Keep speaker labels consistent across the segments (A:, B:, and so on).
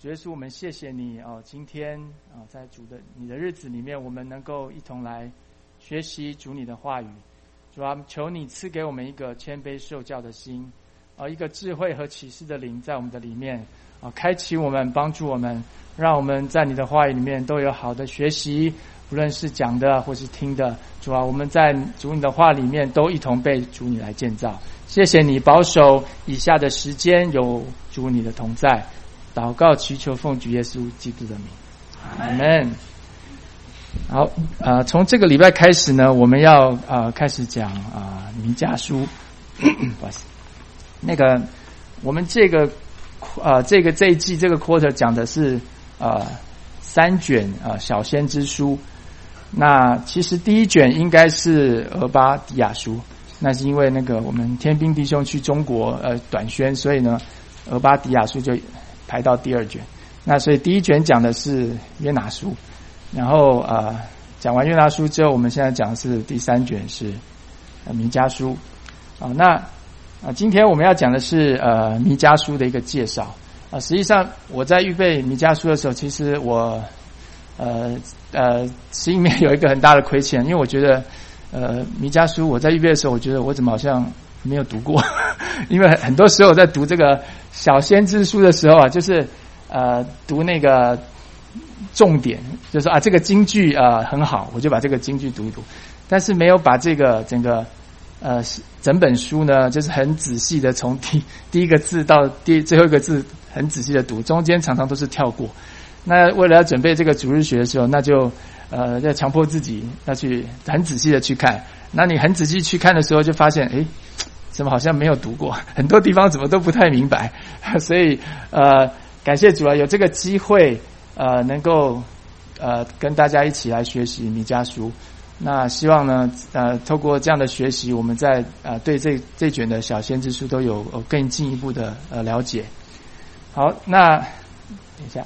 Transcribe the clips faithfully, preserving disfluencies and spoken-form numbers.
A: 主耶稣，我们谢谢你哦，今天啊，在主的你的日子里面，我们能够一同来学习主你的话语。主啊，求你赐给我们一个谦卑受教的心，啊，一个智慧和启示的灵在我们的里面啊，开启我们，帮助我们，让我们在你的话语里面都有好的学习，不论是讲的或是听的。主啊，我们在主你的话里面都一同被主你来建造。谢谢你保守以下的时间有主你的同在，祷告祈求奉主耶稣基督的名，阿们。好，呃，从这个礼拜开始呢，我们要呃开始讲啊、呃、弥迦书，不好意思，那个我们这个呃这个这一季这个 quarter 讲的是呃三卷呃小先知书。那其实第一卷应该是俄巴底亚书，那是因为那个我们天兵弟兄去中国呃短宣，所以呢俄巴底亚书就排到第二卷。那所以第一卷讲的是约拿书，然后呃讲完约拿书之后，我们现在讲的是第三卷是呃弥迦书啊。那啊、呃、今天我们要讲的是呃弥迦书的一个介绍啊、呃。实际上我在预备弥迦书的时候，其实我呃呃心里面有一个很大的亏欠，因为我觉得呃弥迦书我在预备的时候，我觉得我怎么好像没有读过，因为很多时候我在读这个小先知书的时候啊，就是呃读那个重点，就是啊这个金句啊、呃、很好，我就把这个金句读一读，但是没有把这个整个呃整本书呢，就是很仔细的从第第一个字到第最后一个字很仔细的读，中间常常都是跳过。那为了要准备这个主日学的时候，那就呃要强迫自己要去很仔细的去看。那你很仔细去看的时候，就发现诶怎么好像没有读过，很多地方怎么都不太明白。所以呃感谢主啊，有这个机会呃能够呃跟大家一起来学习弥迦书。那希望呢呃透过这样的学习，我们在呃对这这卷的小先知书都有呃更进一步的呃了解。好，那等一下。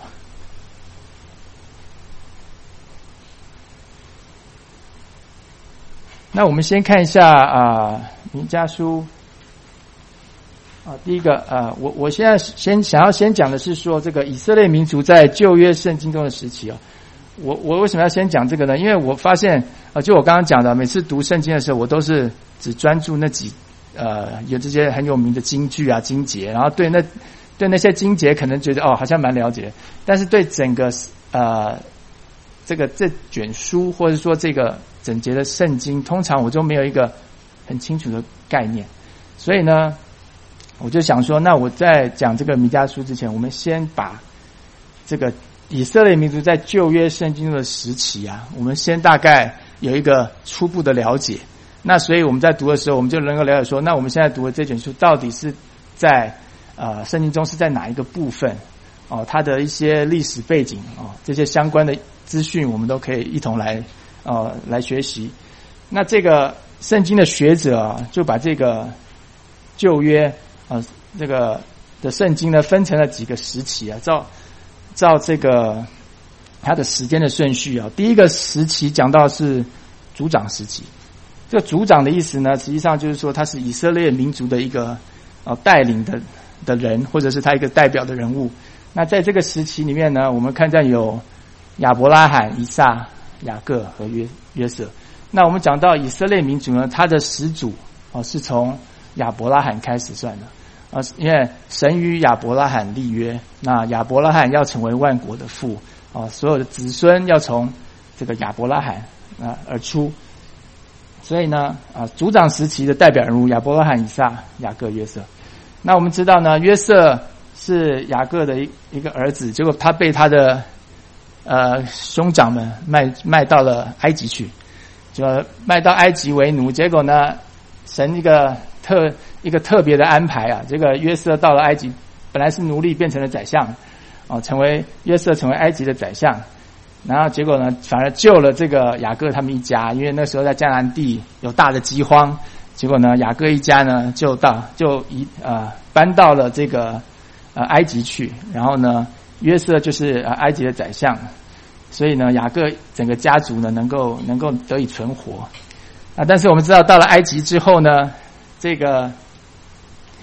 A: 那我们先看一下啊弥迦书啊，第一个啊，我我现在先想要先讲的是说这个以色列民族在旧约圣经中的时期啊。我我为什么要先讲这个呢？因为我发现啊，就我刚刚讲的，每次读圣经的时候，我都是只专注那几呃有这些很有名的经句啊、经节，然后对那对那些经节可能觉得哦好像蛮了解，但是对整个呃这个这卷书或者说这个整节的圣经，通常我就没有一个很清楚的概念，所以呢，我就想说，那我在讲这个弥迦书之前，我们先把这个以色列民族在旧约圣经中的时期啊，我们先大概有一个初步的了解。那所以我们在读的时候，我们就能够了解说，那我们现在读的这卷书到底是在呃圣经中是在哪一个部分哦，它的一些历史背景哦，这些相关的资讯，我们都可以一同来呃来学习。那这个圣经的学者啊，就把这个旧约啊这个的圣经呢分成了几个时期啊，照照这个它的时间的顺序啊。第一个时期讲到是族长时期，这个族长的意思呢，实际上就是说他是以色列民族的一个呃带领的的人，或者是他一个代表的人物。那在这个时期里面呢，我们看见有亚伯拉罕、以撒、雅各和约约瑟。那我们讲到以色列民族呢，他的始祖哦是从亚伯拉罕开始算的啊，因为神与亚伯拉罕立约，那亚伯拉罕要成为万国的父啊，所有的子孙要从这个亚伯拉罕啊而出。所以呢啊，族长时期的代表人物亚伯拉罕、以撒、雅各、约瑟。那我们知道呢，约瑟是雅各的一一个儿子，结果他被他的呃兄长们卖卖到了埃及去，就卖到埃及为奴。结果呢，神一个特一个特别的安排啊，这个约瑟到了埃及，本来是奴隶变成了宰相，哦，成为约瑟成为埃及的宰相。然后结果呢，反而救了这个雅各他们一家，因为那时候在迦南地有大的饥荒。结果呢，雅各一家呢就到就移呃搬到了这个呃埃及去，然后呢，约瑟就是呃埃及的宰相，所以呢，雅各整个家族呢能够能够得以存活啊。但是我们知道，到了埃及之后呢，这个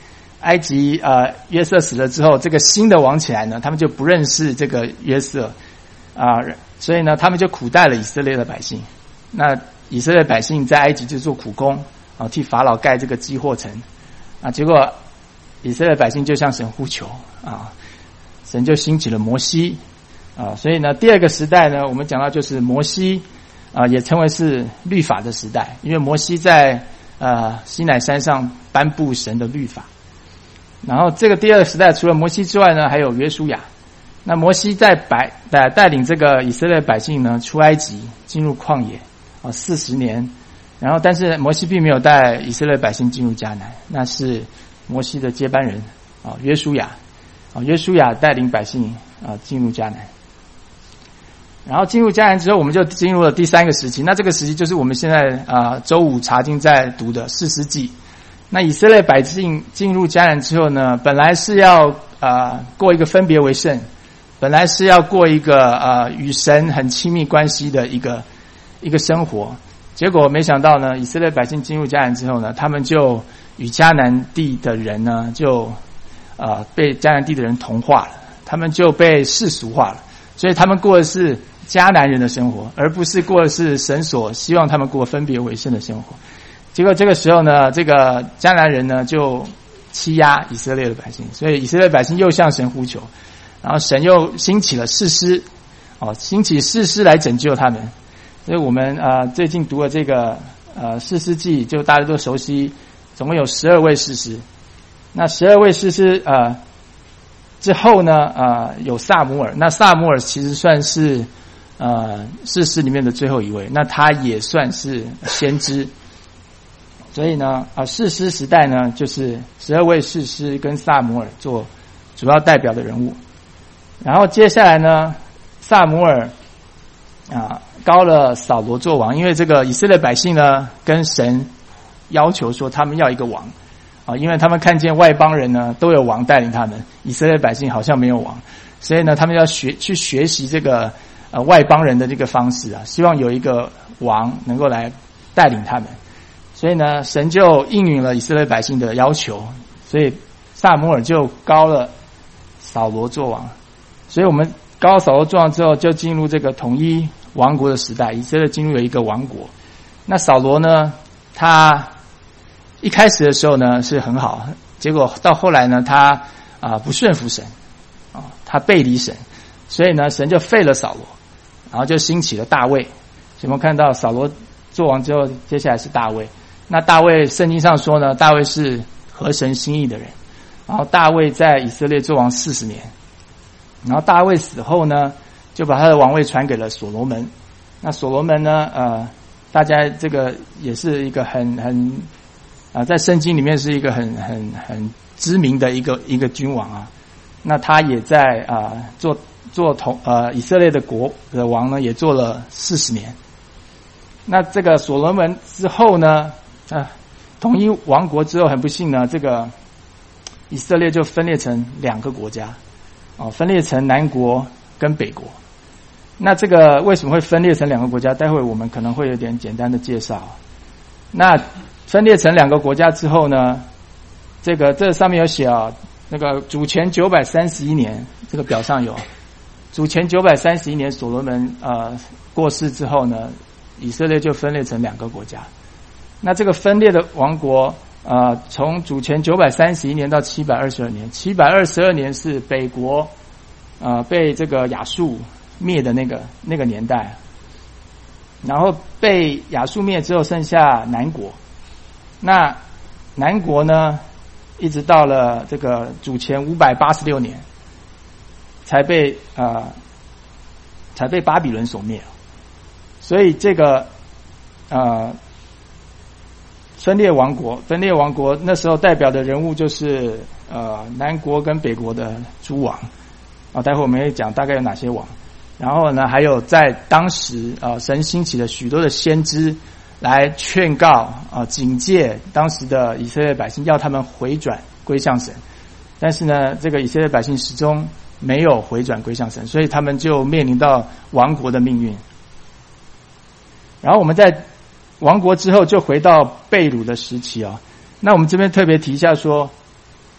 A: 埃及呃约瑟死了之后，这个新的王起来呢，他们就不认识这个约瑟啊、呃，所以呢，他们就苦待了以色列的百姓。那以色列百姓在埃及就做苦工啊，替法老盖这个积货城啊，结果以色列百姓就向神呼求啊，神就兴起了摩西啊，所以呢，第二个时代呢，我们讲到就是摩西啊，也称为是律法的时代，因为摩西在呃西乃山上颁布神的律法。然后这个第二个时代，除了摩西之外呢，还有约书亚。那摩西在百带带领这个以色列百姓呢出埃及，进入旷野啊四十年。然后，但是摩西并没有带以色列百姓进入迦南，那是摩西的接班人啊约书亚啊约书亚带领百姓啊进入迦南。然后进入迦南之后，我们就进入了第三个时期。那这个时期就是我们现在啊周五查经在读的士师记。那以色列百姓进入迦南之后呢，本来是要啊、呃、过一个分别为圣，本来是要过一个呃与神很亲密关系的一个一个生活。结果没想到呢，以色列百姓进入迦南之后呢，他们就与迦南地的人呢，就呃被迦南地的人同化了，他们就被世俗化了，所以他们过的是迦南人的生活，而不是过的是神所希望他们过分别为圣的生活。结果这个时候呢，这个迦南人呢就欺压以色列的百姓，所以以色列百姓又向神呼求，然后神又兴起了士师，哦，兴起士师来拯救他们。所以我们呃最近读了这个呃士师记，就大家都熟悉，总共有十二位士师。那十二位士师呃之后呢呃有撒母耳，那撒母耳其实算是呃士师里面的最后一位，那他也算是先知。所以呢啊士师时代呢就是十二位士师跟撒母耳做主要代表的人物。然后接下来呢，撒母耳啊高了扫罗做王，因为这个以色列百姓呢跟神要求说他们要一个王啊，因为他们看见外邦人呢都有王带领他们，以色列百姓好像没有王，所以呢他们要学去学习这个呃外邦人的这个方式啊，希望有一个王能够来带领他们。所以呢神就应允了以色列百姓的要求，所以撒母耳就高了扫罗做王。所以我们高扫罗做王之后，就进入这个统一王国的时代，以色列进入了一个王国。那扫罗呢，他一开始的时候呢是很好，结果到后来呢，他啊、呃、不顺服神啊、哦，他背离神，所以呢神就废了扫罗，然后就兴起了大卫。所以我们看到扫罗做王之后，接下来是大卫。那大卫圣经上说呢，大卫是合神心意的人。然后大卫在以色列做王四十年。然后大卫死后呢，就把他的王位传给了所罗门。那所罗门呢，呃，大家这个也是一个很很啊、呃，在圣经里面是一个很很很知名的一个一个君王啊。那他也在啊、呃、做做统呃以色列的国的王呢，也做了四十年。那这个所罗门之后呢，啊，统一王国之后，很不幸呢，这个以色列就分裂成两个国家。哦，分裂成南国跟北国。那这个为什么会分裂成两个国家？待会我们可能会有点简单的介绍。那分裂成两个国家之后呢，这个这上面有写啊，那个主前九百三十一年，这个表上有，主前九百三十一年所罗门呃过世之后呢，以色列就分裂成两个国家。那这个分裂的王国。呃，从主前九百三十一年到七百二十二年，七百二十二年是北国，呃，被这个亚述灭的那个那个年代，然后被亚述灭之后，剩下南国。那南国呢，一直到了这个主前五百八十六年，才被呃，才被巴比伦所灭。所以这个呃。分裂王国，分裂王国那时候代表的人物就是呃南国跟北国的诸王啊，待会我们会讲大概有哪些王。然后呢，还有在当时啊、呃、神兴起了许多的先知来劝告啊、呃、警戒当时的以色列百姓，要他们回转归向神。但是呢，这个以色列百姓始终没有回转归向神，所以他们就面临到亡国的命运。然后我们在亡国之后就回到被掳的时期啊。那我们这边特别提一下说，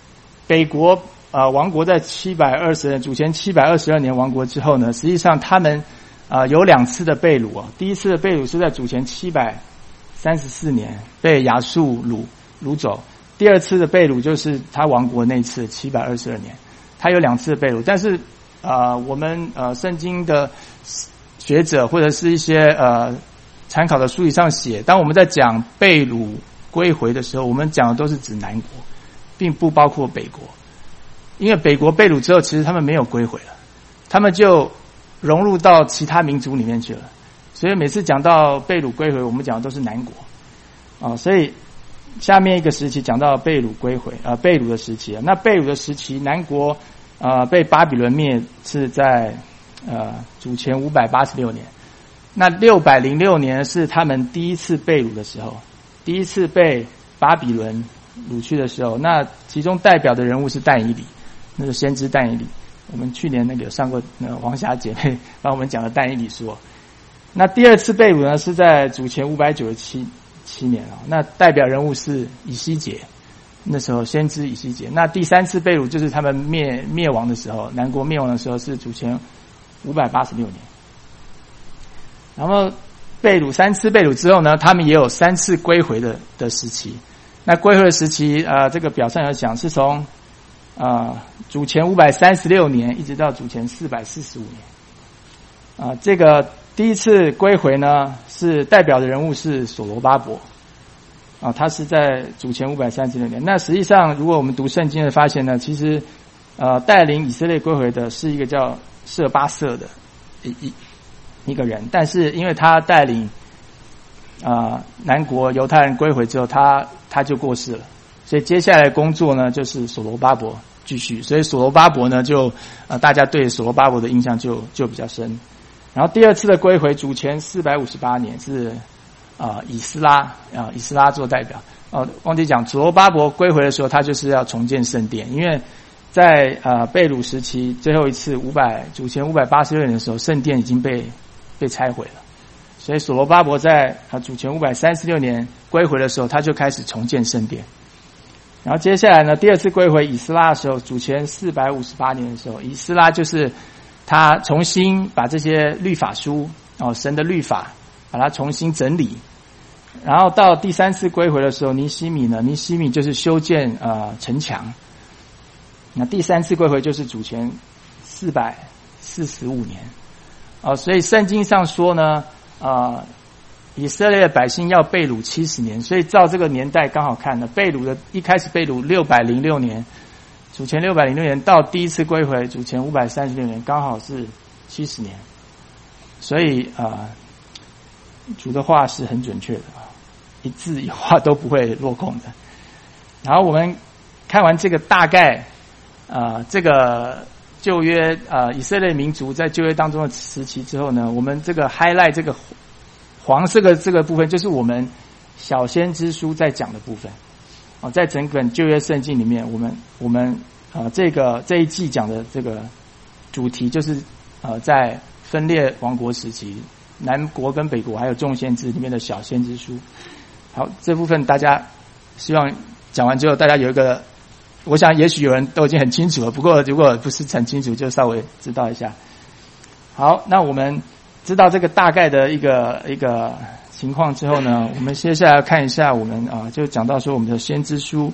A: 北国呃亡国在七百二十年，主前七百二十二年亡国之后呢，实际上他们啊、呃、有两次的被掳啊，第一次的被掳是在主前七百三十四年被亚述掳掳走，第二次的被掳就是他亡国那次七百二十二年，他有两次的被掳，但是啊、呃、我们呃圣经的学者或者是一些呃参考的书籍上写，当我们在讲被掳归回的时候，我们讲的都是指南国，并不包括北国，因为北国被掳之后，其实他们没有归回了，他们就融入到其他民族里面去了。所以每次讲到被掳归回，我们讲的都是南国啊。所以下面一个时期讲到被掳归回啊，被掳的时期啊。那被掳的时期，南国啊被巴比伦灭是在呃主前五百八十六年。那六百零六年是他们第一次被掳的时候，第一次被巴比伦掳去的时候。那其中代表的人物是但以理，那个先知但以理。我们去年那个有上过那个黄霞姐妹帮我们讲的但以理书。那第二次被掳呢，是在主前五百九十七七年啊。那代表人物是以西结，那时候先知以西结。那第三次被掳就是他们灭灭亡的时候，南国灭亡的时候是主前五百八十六年。然后被掳三次被掳之后呢，他们也有三次归回的的时期。那归回的时期啊、呃，这个表上有讲是从啊、呃、主前五百三十六年一直到主前四百四十五年。啊、呃，这个第一次归回呢，是代表的人物是所罗巴伯啊，他是在主前五百三十六年。那实际上，如果我们读圣经的发现呢，其实呃带领以色列归回的是一个叫舍巴瑟的一一一个人，但是因为他带领啊、呃、南国犹太人归回之后，他他就过世了，所以接下来工作呢就是所罗巴伯继续。所以所罗巴伯呢，就呃大家对所罗巴伯的印象就就比较深。然后第二次的归回，主前四百五十八年是啊、呃、以斯拉啊、呃、以斯拉做代表。哦，忘记讲，所罗巴伯归回的时候，他就是要重建圣殿，因为在呃被掳时期最后一次五百主前五百八十六年的时候，圣殿已经被被拆毁了，所以所罗巴伯在啊主前五百三十六年归回的时候，他就开始重建圣殿。然后接下来呢，第二次归回以斯拉的时候，主前四百五十八年的时候，以斯拉就是他重新把这些律法书哦，神的律法把它重新整理。然后到第三次归回的时候，尼希米呢，尼希米就是修建呃城墙。那第三次归回就是主前四百四十五年。哦，所以圣经上说呢，呃，以色列的百姓要被掳七十年，所以照这个年代刚好看呢，被掳的一开始被掳六百零六年，主前六百零六年到第一次归回主前五百三十六年，刚好是七十年。所以啊、呃，主的话是很准确的啊，一字一画都不会落空的。然后我们看完这个大概啊、呃，这个。旧约呃以色列民族在旧约当中的时期之后呢，我们这个 highlight 这个黄色的这个部分，就是我们小先知书在讲的部分。哦，在整本旧约圣经里面，我们我们呃这个这一季讲的这个主题就是呃在分裂王国时期，南国跟北国还有众先知里面的小先知书。好，这部分大家希望讲完之后，大家有一个。我想也许有人都已经很清楚了，不过如果不是很清楚，就稍微知道一下。好，那我们知道这个大概的一个一个情况之后呢，我们接下来看一下我们啊，就讲到说我们的先知书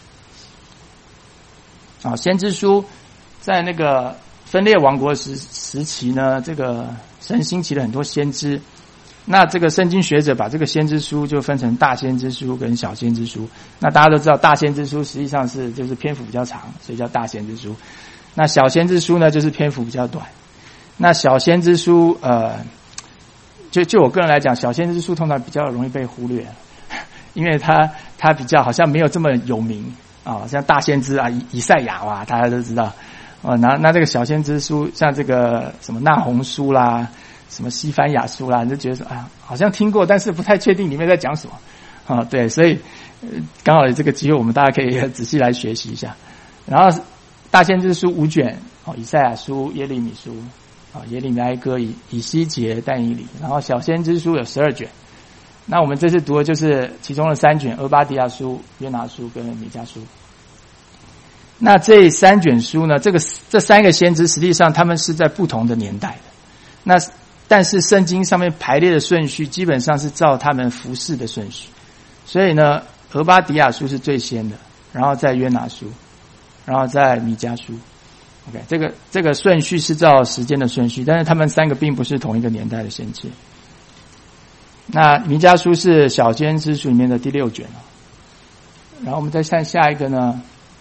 A: 啊，先知书在那个分裂王国时时期呢，这个神兴起了很多先知。那这个圣经学者把这个先知书就分成大先知书跟小先知书。那大家都知道，大先知书实际上是就是篇幅比较长，所以叫大先知书。那小先知书呢，就是篇幅比较短。那小先知书，呃，就就我个人来讲，小先知书通常比较容易被忽略，因为它它比较好像没有这么有名啊，像大先知啊，以以赛亚哇，大家都知道啊。那那这个小先知书，像这个什么那鸿书啦。什么西番雅书啦，你就觉得说啊，好像听过，但是不太确定里面在讲什么啊。对，所以呃刚好有这个机会，我们大家可以仔细来学习一下。然后大先知书五卷，哦，以赛亚书、耶利米书，啊，耶利米哀歌、以以西结、但以理。然后小先知书有十二卷。那我们这次读的就是其中的三卷：俄巴底亚书、约拿书跟弥迦书。 那这三卷书呢，这个这三个先知实际上他们是在不同的年代的。那但是圣经上面排列的顺序基本上是照他们服事的顺序。所以呢，俄巴底亚书是最先的，然后再约拿书，然后再弥迦书。OK， 这个这个顺序是照时间的顺序，但是他们三个并不是同一个年代的先知。那弥迦书是小先知书里面的第六卷了。然后我们再看下一个呢，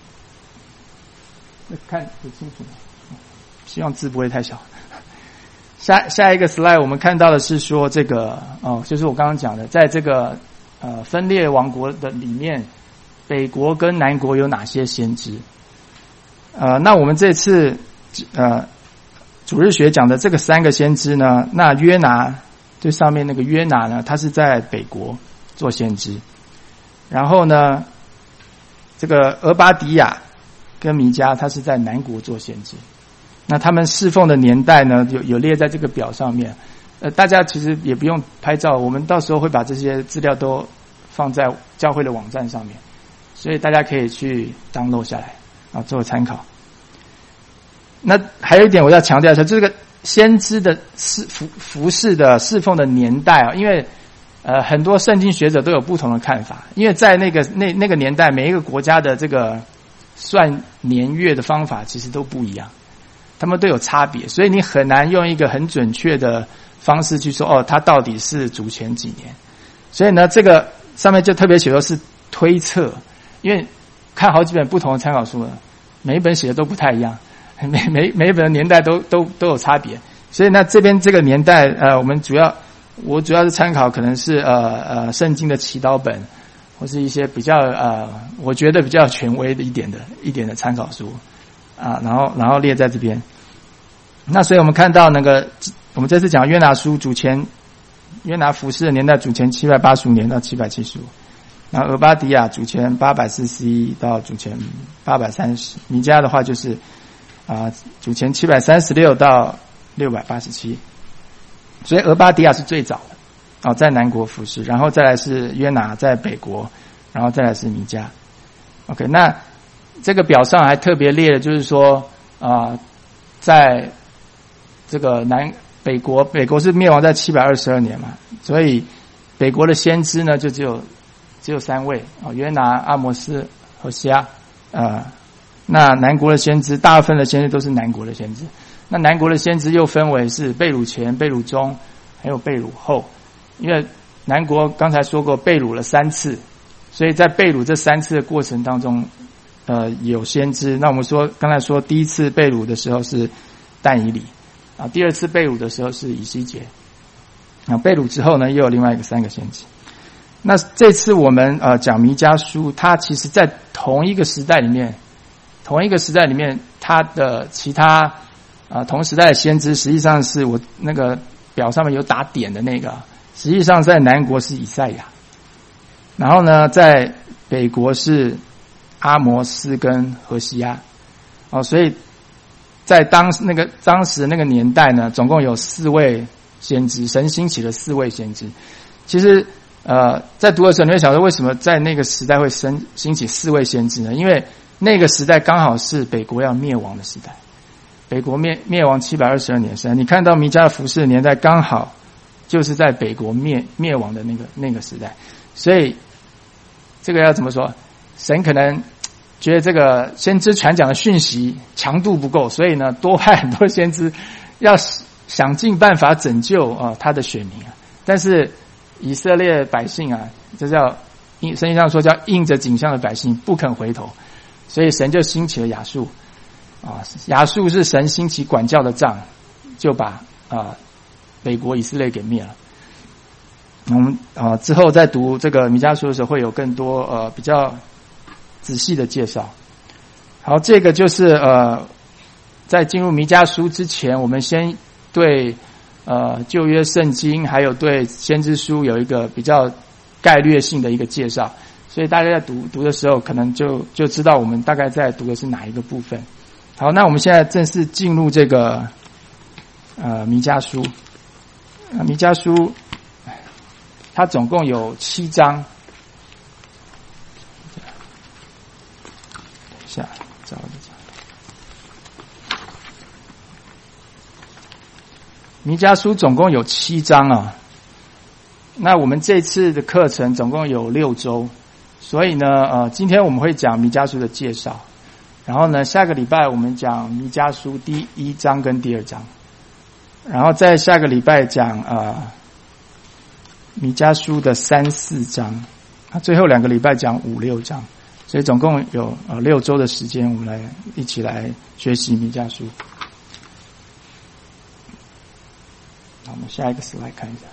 A: 看不清楚，希望字不会太小。下下一个 slide 我们看到的是说这个哦，就是我刚刚讲的，在这个呃分裂王国的里面，北国跟南国有哪些先知？呃，那我们这次呃主日学讲的这个三个先知呢，那约拿最上面那个约拿呢，他是在北国做先知，然后呢，这个俄巴底亚跟弥迦他是在南国做先知。那他们侍奉的年代呢，有有列在这个表上面。呃，大家其实也不用拍照，我们到时候会把这些资料都放在教会的网站上面，所以大家可以去 download 下来啊，做参考。那还有一点我要强调一下，这个先知的侍服服侍的侍奉的年代啊，因为呃很多圣经学者都有不同的看法，因为在那个那那个年代，每一个国家的这个算年月的方法其实都不一样，他们都有差别，所以你很难用一个很准确的方式去说哦，他到底是主前几年。所以呢，这个上面就特别写的是推测，因为看好几本不同的参考书了，每一本写的都不太一样，每每每一本的年代都都都有差别。所以那这边这个年代，呃，我们主要我主要是参考可能是呃呃圣经的祈祷本，或是一些比较呃我觉得比较权威的一点的一点的参考书啊，然后然后列在这边。那所以我们看到那个我们这次讲约拿书主前约拿服侍的年代主前七百八十五年到七百七十五，然后俄巴底亚主前八百四十一到主前八百三十，弥迦的话就是啊、呃、主前七百三十六到六百八十七。所以俄巴底亚是最早的啊、哦，在南国服侍，然后再来是约拿在北国，然后再来是弥迦。OK， 那这个表上还特别列了，就是说啊、呃，在这个南北国，北国是灭亡在七百二十二年嘛，所以北国的先知呢就只有只有三位啊、哦，约拿、阿摩斯、何西阿。呃，那南国的先知，大部分的先知都是南国的先知。那南国的先知又分为是被掳前、被掳中，还有被掳后。因为南国刚才说过被掳了三次，所以在被掳这三次的过程当中，呃，有先知。那我们说刚才说第一次被掳的时候是但以理啊，第二次被掳的时候是以西结。啊，被掳之后呢，又有另外一个三个先知。那这次我们呃讲弥迦书，它其实在同一个时代里面，同一个时代里面，它的其他啊、呃、同时代的先知，实际上是我那个表上面有打点的那个，实际上在南国是以赛亚，然后呢，在北国是阿摩斯跟何西阿。哦，所以在当那个当时那个年代呢，总共有四位先知，神兴起了四位先知。其实呃，在读的时候你会想说，为什么在那个时代会生兴起四位先知呢？因为那个时代刚好是北国要灭亡的时代，北国灭灭亡七百二十二年时代，你看到弥迦的服侍的年代刚好就是在北国灭灭亡的那个那个时代。所以这个要怎么说，神可能觉得这个先知传讲的讯息强度不够，所以呢多派很多先知要想尽办法拯救啊、呃、他的选民啊。但是以色列百姓啊，这叫圣经上说叫应着景象的百姓不肯回头，所以神就兴起了亚述啊，亚述是神兴起管教的杖，就把啊、呃、北国以色列给灭了。我们啊之后在读这个弥迦书的时候会有更多呃比较仔细的介绍。好，这个就是呃在进入弥迦书之前，我们先对呃旧约圣经还有对先知书有一个比较概略性的一个介绍，所以大家在读读的时候可能就就知道我们大概在读的是哪一个部分。好，那我们现在正式进入这个呃弥迦书。啊，弥迦书它总共有七章。等一下， 找一找。弥迦书总共有七章啊，那我们这次的课程总共有六周，所以呢，呃，今天我们会讲弥迦书的介绍，然后呢，下个礼拜我们讲弥迦书第一章跟第二章，然后在下个礼拜讲呃弥迦书的三四章，那最后两个礼拜讲五六章，所以总共有呃六周的时间，我们来一起来学习弥迦书。好，我们下一个 slide 看一下。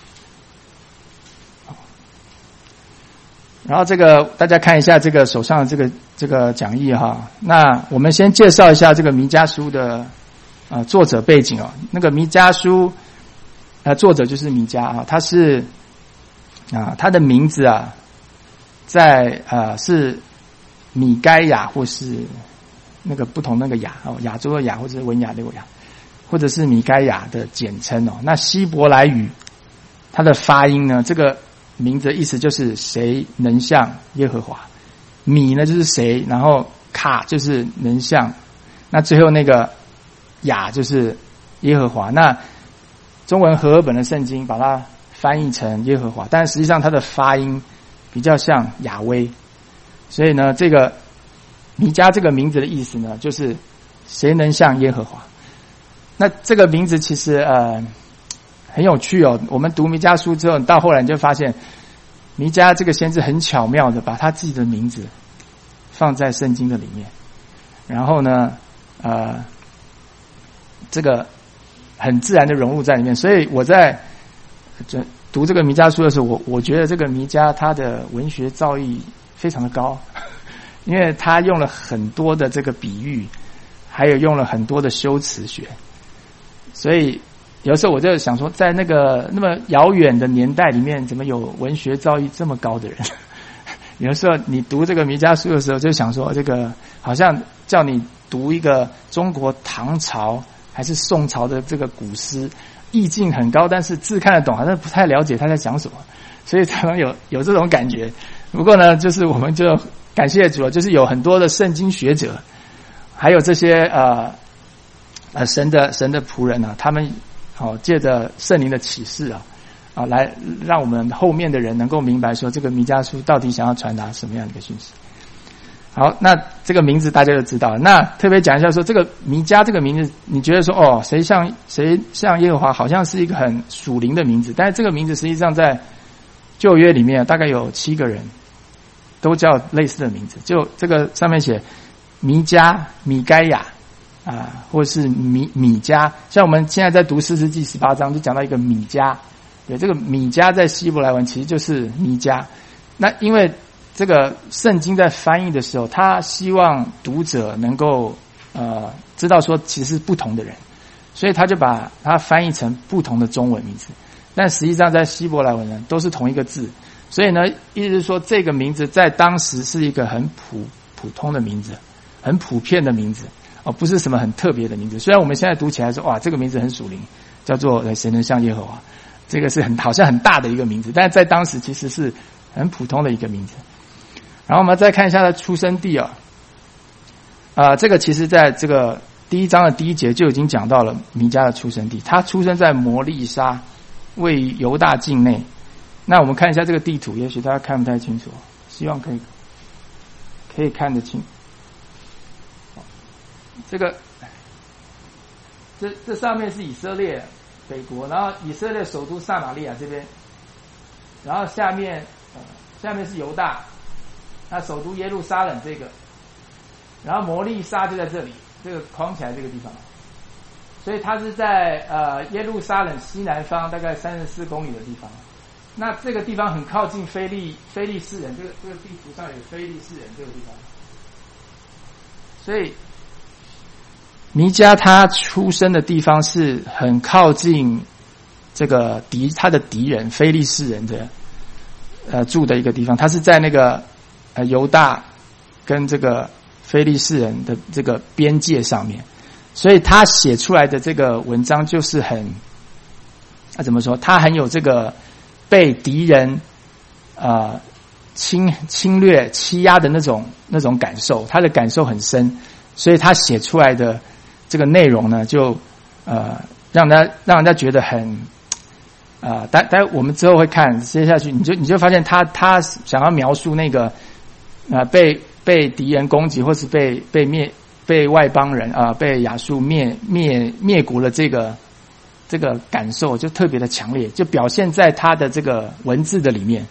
A: 好，然后这个大家看一下这个手上的这个这个讲义哈。那我们先介绍一下这个弥迦书的呃作者背景哦。那个弥迦书呃作者就是弥迦啊，他是啊他的名字啊在呃是米该亚或是那个不同那个亚哦，亚洲的亚或者是文雅的亚。或者是米该亚的简称哦。那希伯来语它的发音呢，这个名字的意思就是谁能像耶和华。米呢就是谁，然后卡就是能像，那最后那个亚就是耶和华。那中文和合本的圣经把它翻译成耶和华，但实际上它的发音比较像亚威。所以呢，这个弥迦这个名字的意思呢，就是谁能像耶和华。那这个名字其实呃很有趣哦。我们读弥迦书之后，到后来你就发现，弥迦这个先知很巧妙的把他自己的名字放在圣经的里面，然后呢，呃，这个很自然的融入在里面。所以我在读这个弥迦书的时候，我我觉得这个弥迦他的文学造诣非常的高，因为他用了很多的这个比喻，还有用了很多的修辞学。所以有时候我就想说，在那个那么遥远的年代里面，怎么有文学造诣这么高的人？有时候你读这个弥迦书的时候，就想说，这个好像叫你读一个中国唐朝还是宋朝的这个古诗，意境很高，但是字看得懂，好像不太了解他在讲什么，所以常常有有这种感觉。不过呢，就是我们就感谢主了，就是有很多的圣经学者，还有这些呃。呃，神的神的仆人啊，他们好借着圣灵的启示啊，啊，来让我们后面的人能够明白说，这个弥迦书到底想要传达什么样的一个讯息。好，那这个名字大家就知道了。那特别讲一下说，这个弥迦这个名字，你觉得说哦，谁像谁像耶和华，好像是一个很属灵的名字，但是这个名字实际上在旧约里面大概有七个人都叫类似的名字，就这个上面写弥迦、米该亚。啊，或者是米米迦，像我们现在在读士师记十八章就讲到一个米迦，对，这个米迦在希伯来文其实就是弥迦。那因为这个圣经在翻译的时候，他希望读者能够呃知道说其实是不同的人，所以他就把它翻译成不同的中文名字，但实际上在希伯来文呢都是同一个字，所以呢，意思是说这个名字在当时是一个很普普通的名字，很普遍的名字。哦，不是什么很特别的名字。虽然我们现在读起来说，哇，这个名字很属灵，叫做“谁能像耶和华”，这个是很好像很大的一个名字，但是在当时其实是很普通的一个名字。然后我们再看一下他的出生地啊，啊、呃，这个其实在这个第一章的第一节就已经讲到了弥迦的出生地，他出生在摩利沙，位于犹大境内。那我们看一下这个地图，也许大家看不太清楚，希望可以可以看得清。这个，这这上面是以色列北国，然后以色列首都撒玛利亚这边，然后下面呃下面是犹大，那首都耶路撒冷这个，然后摩利沙就在这里，这个框起来这个地方，所以它是在呃耶路撒冷西南方大概三十四公里的地方。那这个地方很靠近非利非利士人，这个这个地图上有非利士人这个地方，所以。弥迦他出生的地方是很靠近这个敌他的敌人非利士人的呃住的一个地方，他是在那个呃犹大跟这个非利士人的这个边界上面，所以他写出来的这个文章就是很啊怎么说，他很有这个被敌人啊、呃、 侵侵略欺压的那种那种感受，他的感受很深，所以他写出来的这个内容呢，就呃让他让人家觉得很呃，待待我们之后会看接下去，你就你就发现他他想要描述那个呃被被敌人攻击或是被被灭被外邦人啊、呃、被亚述灭灭灭国的这个这个感受就特别的强烈，就表现在他的这个文字的里面。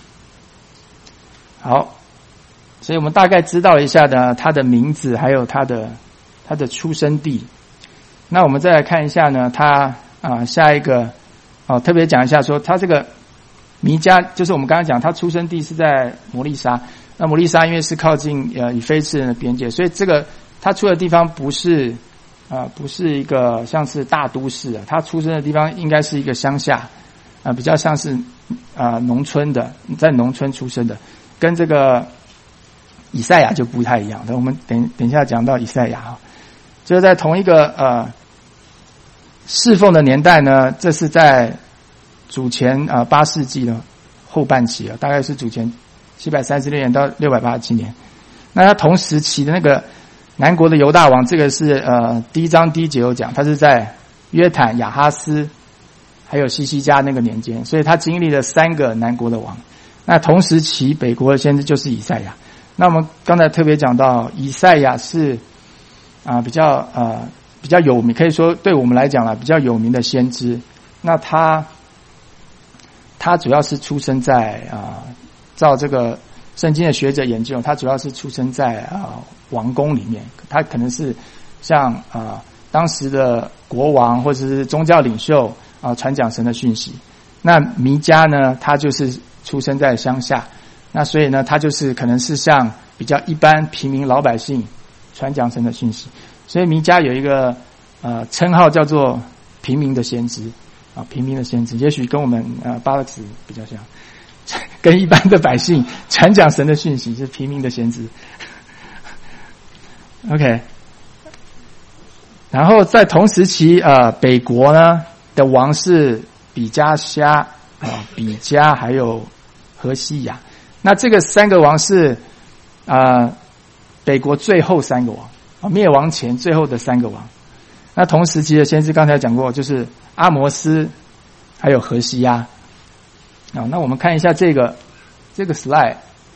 A: 好，所以我们大概知道一下呢他的名字还有他的他的出生地。那我们再来看一下呢他啊、呃、下一个哦特别讲一下说他这个弥迦，就是我们刚刚讲他出生地是在摩利沙，那摩利沙因为是靠近呃以非次人的边界，所以这个他出的地方不是啊、呃、不是一个像是大都市啊，他出生的地方应该是一个乡下啊、呃、比较像是啊、呃、农村的，在农村出生的，跟这个以赛亚就不太一样。等我们等等一下讲到以赛亚啊，就是在同一个呃侍奉的年代呢，这是在主前啊八世纪的后半期啊，大概是主前七百三十六年到六百八十七年。那他同时期的那个南国的犹大王，这个是呃第一章第一节有讲，他是在约坦、亚哈斯还有西西家那个年间，所以他经历了三个南国的王。那同时期北国的先知就是以赛亚。那我们刚才特别讲到以赛亚是啊、呃、比较呃比较有名，可以说对我们来讲啦比较有名的先知。那他他主要是出生在啊、呃、照这个圣经的学者研究，他主要是出生在啊、呃、王宫里面，他可能是像啊、呃、当时的国王或者是宗教领袖啊、呃、传讲神的讯息。那弥迦呢，他就是出生在乡下，那所以呢他就是可能是像比较一般平民老百姓传讲神的讯息，所以弥迦有一个呃称号叫做平民的先知啊，平民的先知，也许跟我们呃巴勒斯比较像，跟一般的百姓传讲神的讯息是平民的先知。OK， 然后在同时期呃北国呢的王是比迦虾啊、比迦还有何西亚，那这个三个王是啊、呃、北国最后三个王啊，灭亡前最后的三个王。那同时期的先知刚才讲过，就是阿摩斯还有何西亚啊。那我们看一下这个这个 slide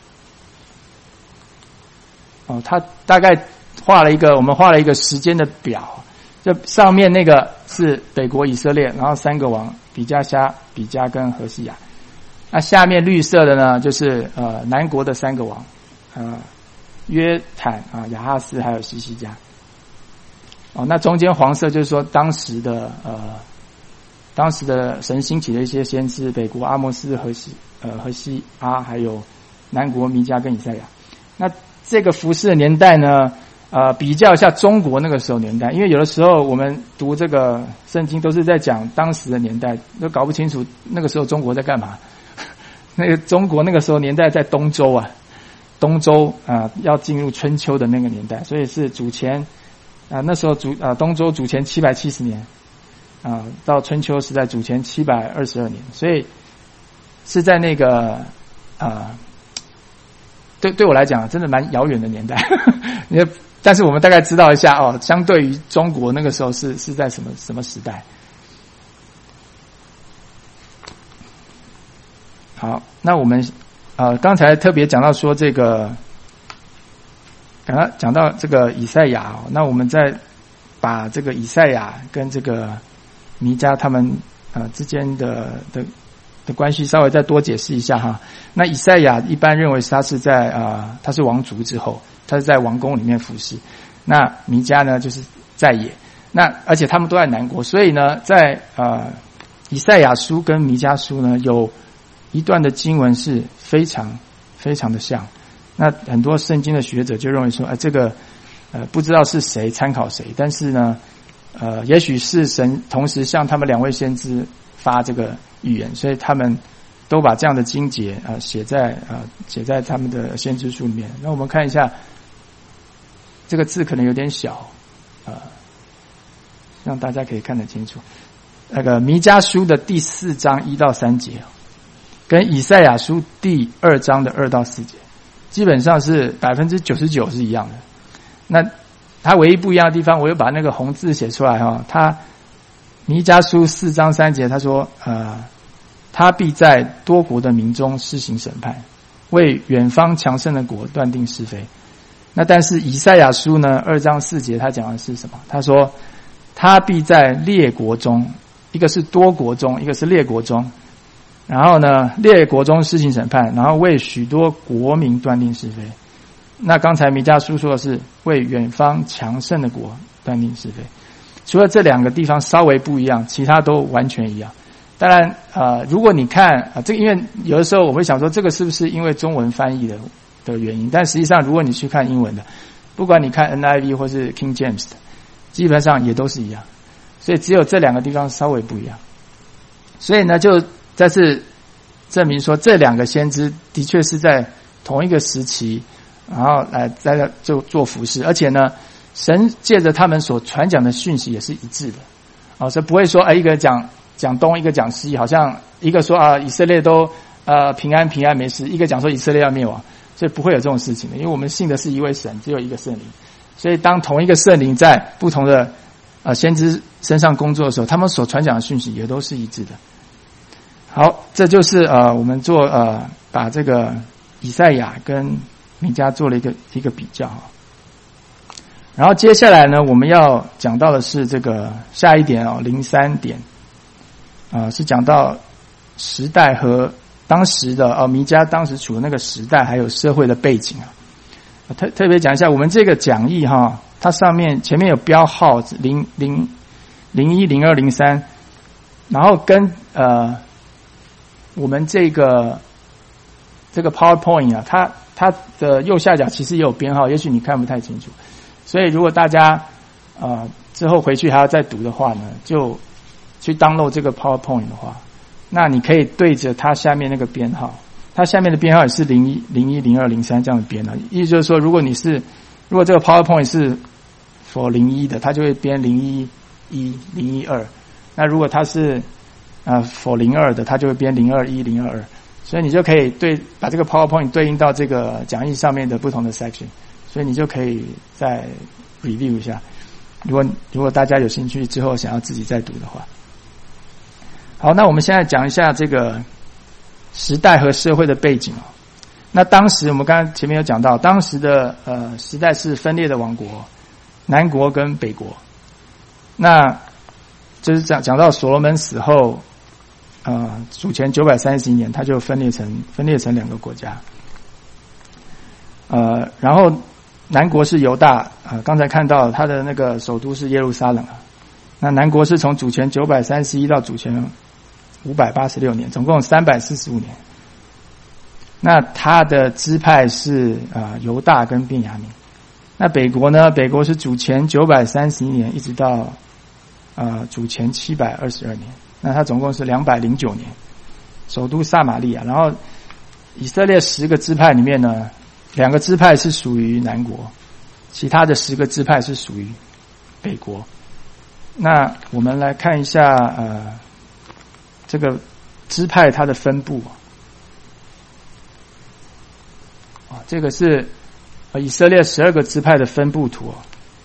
A: 哦，他大概画了一个我们画了一个时间的表，就上面那个是北国以色列，然后三个王比迦虾、比迦跟何西亚。那下面绿色的呢，就是呃南国的三个王，呃约坦啊、亚哈斯还有西西家。哦，那中间黄色就是说当时的呃当时的神兴起的一些先知，北国阿摩斯、何西呃何西阿，还有南国弥迦跟以赛亚。那这个服事的年代呢，呃比较一下中国那个时候年代，因为有的时候我们读这个圣经都是在讲当时的年代，都搞不清楚那个时候中国在干嘛。那个中国那个时候年代在东周啊，东周啊、呃、要进入春秋的那个年代，所以是主前啊、呃、那时候主啊、呃、东周主前七百七十年啊、呃、到春秋时代主前七百二十二年，所以是在那个啊、呃、对对我来讲真的蛮遥远的年代。但是我们大概知道一下哦，相对于中国那个时候是是在什么什么时代。好，那我们呃刚才特别讲到说这个，讲到讲到这个以赛亚、哦，那我们再把这个以赛亚跟这个弥迦他们呃之间的的的关系稍微再多解释一下哈。那以赛亚一般认为他是在啊、呃、他是王族之后，他是在王宫里面服侍。那弥迦呢就是在野，那而且他们都在南国，所以呢在呃以赛亚书跟弥迦书呢有一段的经文是非常非常的像。那很多圣经的学者就认为说，哎，这个呃不知道是谁参考谁，但是呢，呃，也许是神同时向他们两位先知发这个预言，所以他们都把这样的经节啊、呃、写在啊、呃、写在他们的先知书里面。那我们看一下，这个字可能有点小啊、呃，让大家可以看得清楚。那个弥迦书的第四章一到三节。 跟以赛亚书第二章的二到四节，基本上是百分之九十九是一样的。那它唯一不一样的地方，我又把那个红字写出来哈。他弥迦书四章三节，他说：呃，他必在多国的民中施行审判，为远方强盛的国断定是非。那但是以赛亚书呢，二章四节，他讲的是什么？他说：他必在列国中，一个是多国中，一个是列国中。然后呢，列国中施行审判，然后为许多国民断定是非。那刚才弥迦书说的是为远方强盛的国断定是非。除了这两个地方稍微不一样，其他都完全一样。当然呃如果你看啊，这个因为有的时候我会想说这个是不是因为中文翻译的的原因，但实际上如果你去看英文的，不管你看 N I V 或是 King James 的，基本上也都是一样。所以只有这两个地方稍微不一样。所以呢就再次证明说这两个先知的确是在同一个时期，然后来在就做服事，而且呢神借着他们所传讲的讯息也是一致的。哦，所以不会说哎一个讲讲东一个讲西，好像一个说啊以色列都呃平安平安没事，一个讲说以色列要灭亡，所以不会有这种事情的，因为我们信的是一位神，只有一个圣灵。所以当同一个圣灵在不同的呃先知身上工作的时候，他们所传讲的讯息也都是一致的。好，这就是呃我们做呃把这个以赛亚跟弥迦做了一个一个比较。然后接下来呢，我们要讲到的是这个下一点哦，零三点，啊、呃，是讲到时代和当时的哦，弥迦当时处的那个时代还有社会的背景啊。特特别讲一下，我们这个讲义哈，它上面前面有标号零零零一零二零三，然后跟呃我们这个这个 PowerPoint 啊，它它的右下角其实也有编号，也许你看不太清楚。所以如果大家呃之后回去还要再读的话呢，就去 download 这个 PowerPoint 的话，那你可以对着它下面那个编号，它下面的编号也是零一零一零二零三这样的编号，意思就是说，如果你是如果这个 PowerPoint 是 for 零一的，它就会编零一一零一二，那如果它是呃 for 零二的，它就会编零二一零二二，所以你就可以对把这个 PowerPoint 对应到这个讲义上面的不同的 section。所以你就可以再 review 一下，如果如果大家有兴趣之后想要自己再读的话。好，那我们现在讲一下这个时代和社会的背景哦。那当时我们刚刚前面有讲到，当时的呃时代是分裂的王国，南国跟北国。那就是讲讲到所罗门死后，呃主前九百三十一年，他就分裂成分裂成两个国家。呃，然后南国是犹大，呃，刚才看到他的那个首都是耶路撒冷啊。那南国是从主前九百三十一到主前五百八十六年，总共三百四十五年。那他的支派是呃犹大跟便雅悯。那北国呢？北国是主前九百三十一年一直到呃主前七百二十二年。那他总共是两百零九年，首都撒玛利亚。然后以色列十个支派里面呢，两个支派是属于南国，其他的十个支派是属于北国。那我们来看一下呃这个支派它的分布啊，这个是以色列十二个支派的分布图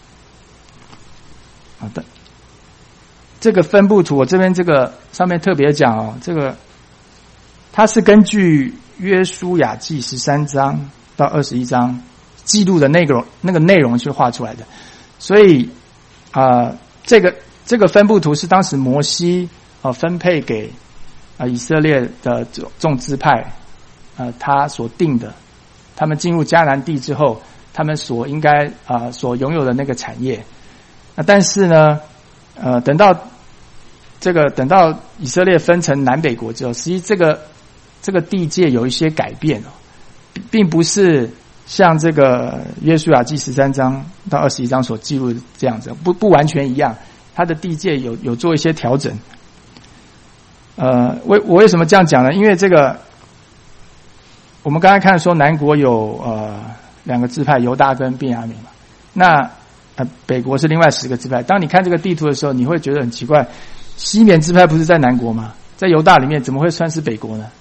A: 好的，这个分布图我这边这个上面特别讲哦，这个它是根据约书亚记十三章到二十一章记录的内容那个内容去画出来的，所以啊、呃，这个这个分布图是当时摩西呃分配给啊、呃、以色列的众支派呃他所定的，他们进入迦南地之后，他们所应该啊、呃、所拥有的那个产业。那但是呢，呃等到这个等到以色列分成南北国之后，实际这个这个地界有一些改变哦。并不是像这个约书亚记十三章到二十一章所记录的这样子，不不完全一样，它的地界有有做一些调整。呃，为我为什么这样讲呢？因为这个我们刚才看说南国有呃两个支派，犹大跟便雅悯嘛，那呃北国是另外十个支派。当你看这个地图的时候，你会觉得很奇怪，西缅支派不是在南国吗？在犹大里面怎么会算是北国呢？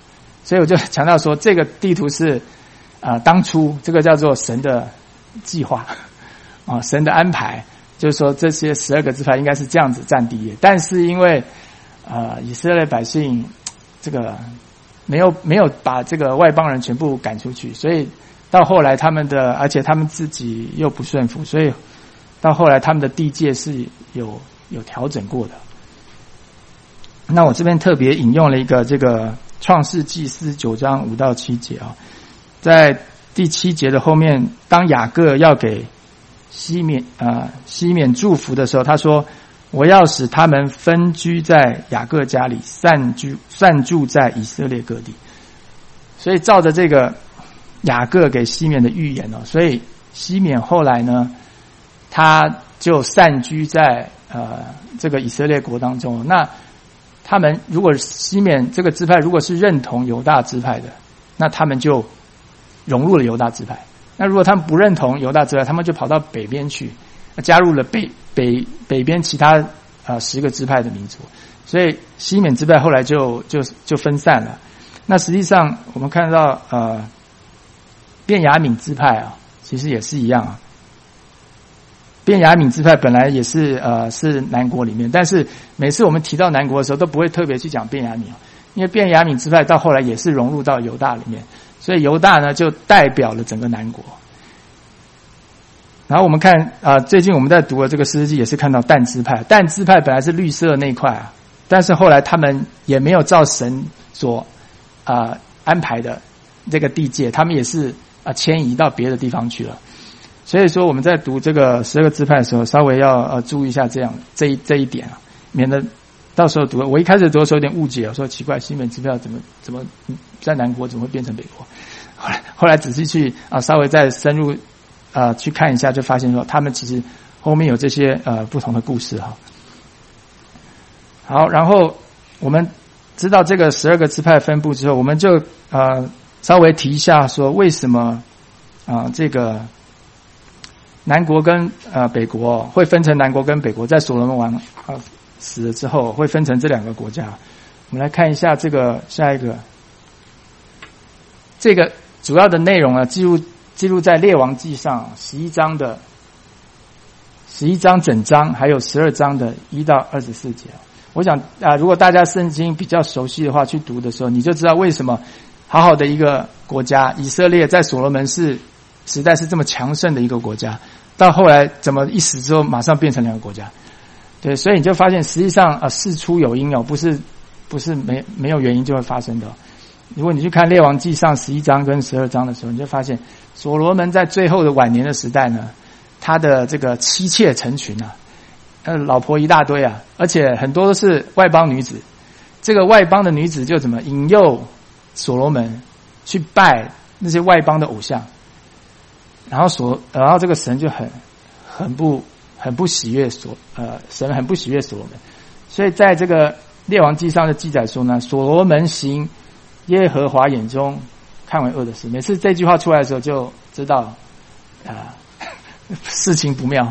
A: 所以我就强调说，这个地图是啊、呃，当初这个叫做神的计划啊，神的安排，就是说这些十二个支派应该是这样子占地业，但是因为啊、呃，以色列百姓这个没有没有把这个外邦人全部赶出去，所以到后来他们的，而且他们自己又不顺服，所以到后来他们的地界是有有调整过的。那我这边特别引用了一个这个创世纪四十九章五到七节啊，在第七节的后面，当雅各要给西缅啊、呃、西缅祝福的时候，他说：“我要使他们分居在雅各家里，散居散住在以色列各地。”所以照着这个雅各给西缅的预言哦，所以西缅后来呢，他就散居在呃这个以色列国当中。那他们如果西缅这个支派如果是认同犹大支派的，那他们就融入了犹大支派。那如果他们不认同犹大支派，他们就跑到北边去，加入了北北北边其他呃十个支派的民族。所以西缅支派后来就就就分散了。那实际上我们看到呃便雅悯支派啊，其实也是一样啊。便雅悯支派本来也是呃是南国里面，但是每次我们提到南国的时候，都不会特别去讲便雅悯，因为便雅悯支派到后来也是融入到犹大里面，所以犹大呢就代表了整个南国。然后我们看啊、呃，最近我们在读的这个士师记也是看到但支派，但支派本来是绿色那块啊，但是后来他们也没有照神所啊、呃、安排的这个地界，他们也是啊迁移到别的地方去了。所以说我们在读这个十二个支派的时候，稍微要呃注意一下这样这一这一点啊，免得到时候读我一开始读的时候有点误解，我说奇怪，西缅支派怎么怎么在南国怎么会变成北国？后来后来仔细去啊稍微再深入啊去看一下，就发现说他们其实后面有这些呃不同的故事哈。好，然后我们知道这个十二个支派分布之后，我们就呃稍微提一下说为什么啊、呃、这个。南国跟呃北国会分成南国跟北国，在所罗门王啊死了之后会分成这两个国家。我们来看一下这个下一个，这个主要的内容呢，记录记录在列王记上十一章的十一章整章，还有十二章的一到二十四节。我想啊、呃，如果大家圣经比较熟悉的话，去读的时候，你就知道为什么好好的一个国家以色列在所罗门是时代是这么强盛的一个国家，到后来怎么一死之后马上变成两个国家？对，所以你就发现实际上啊，事出有因哦，不是不是没没有原因就会发生的。如果你去看列王记上十一章跟十二章的时候，你就发现所罗门在最后的晚年的时代呢，他的这个妻妾成群啊，呃，老婆一大堆啊，而且很多都是外邦女子。这个外邦的女子就怎么引诱所罗门去拜那些外邦的偶像。然后所，然后这个神就很很不很不喜悦所呃神很不喜悦所罗门，所以在这个列王记上的记载说呢，所罗门行耶和华眼中看为恶的事。每次这句话出来的时候，就知道啊、呃、事情不妙。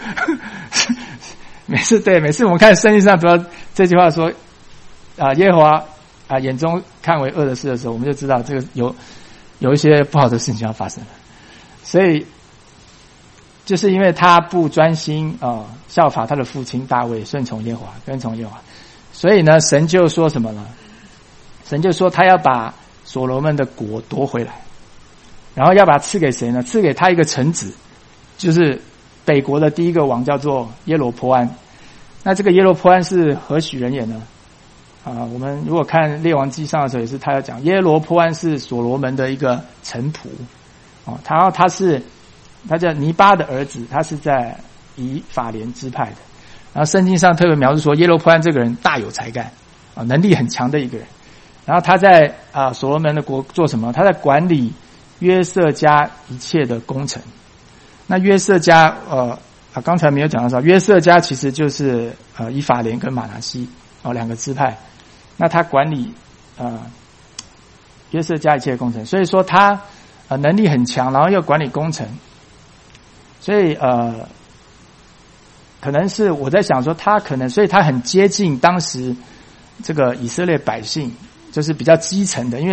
A: 每次对每次我们看圣经上读到这句话说啊、呃、耶和华啊、呃、眼中看为恶的事的时候，我们就知道这个有有一些不好的事情要发生了。所以就是因为他不专心啊、呃、效法他的父亲大卫，顺从耶和华，跟从耶和华，所以呢神就说什么呢？神就说他要把所罗门的国夺回来，然后要把它赐给谁呢？赐给他一个臣子，就是北国的第一个王，叫做耶罗波安。那这个耶罗波安是何许人也呢？啊、呃，我们如果看列王记上的时候，也是他要讲耶罗波安是所罗门的一个臣仆。哦，他他是他叫尼巴的儿子，他是在以法莲支派的。然后圣经上特别描述说，耶罗波安这个人大有才干啊，能力很强的一个人。然后他在啊所罗门的国做什么？他在管理约瑟家一切的工程。那约瑟家呃啊刚才没有讲到说，约瑟家其实就是呃以法莲跟马拿西哦两个支派。那他管理呃约瑟家一切的工程，所以说他。呃，能力很强，然后又管理工程，所以呃，可能是我在想说，他可能，所以他很接近当时这个以色列百姓，就是比较基层的，因为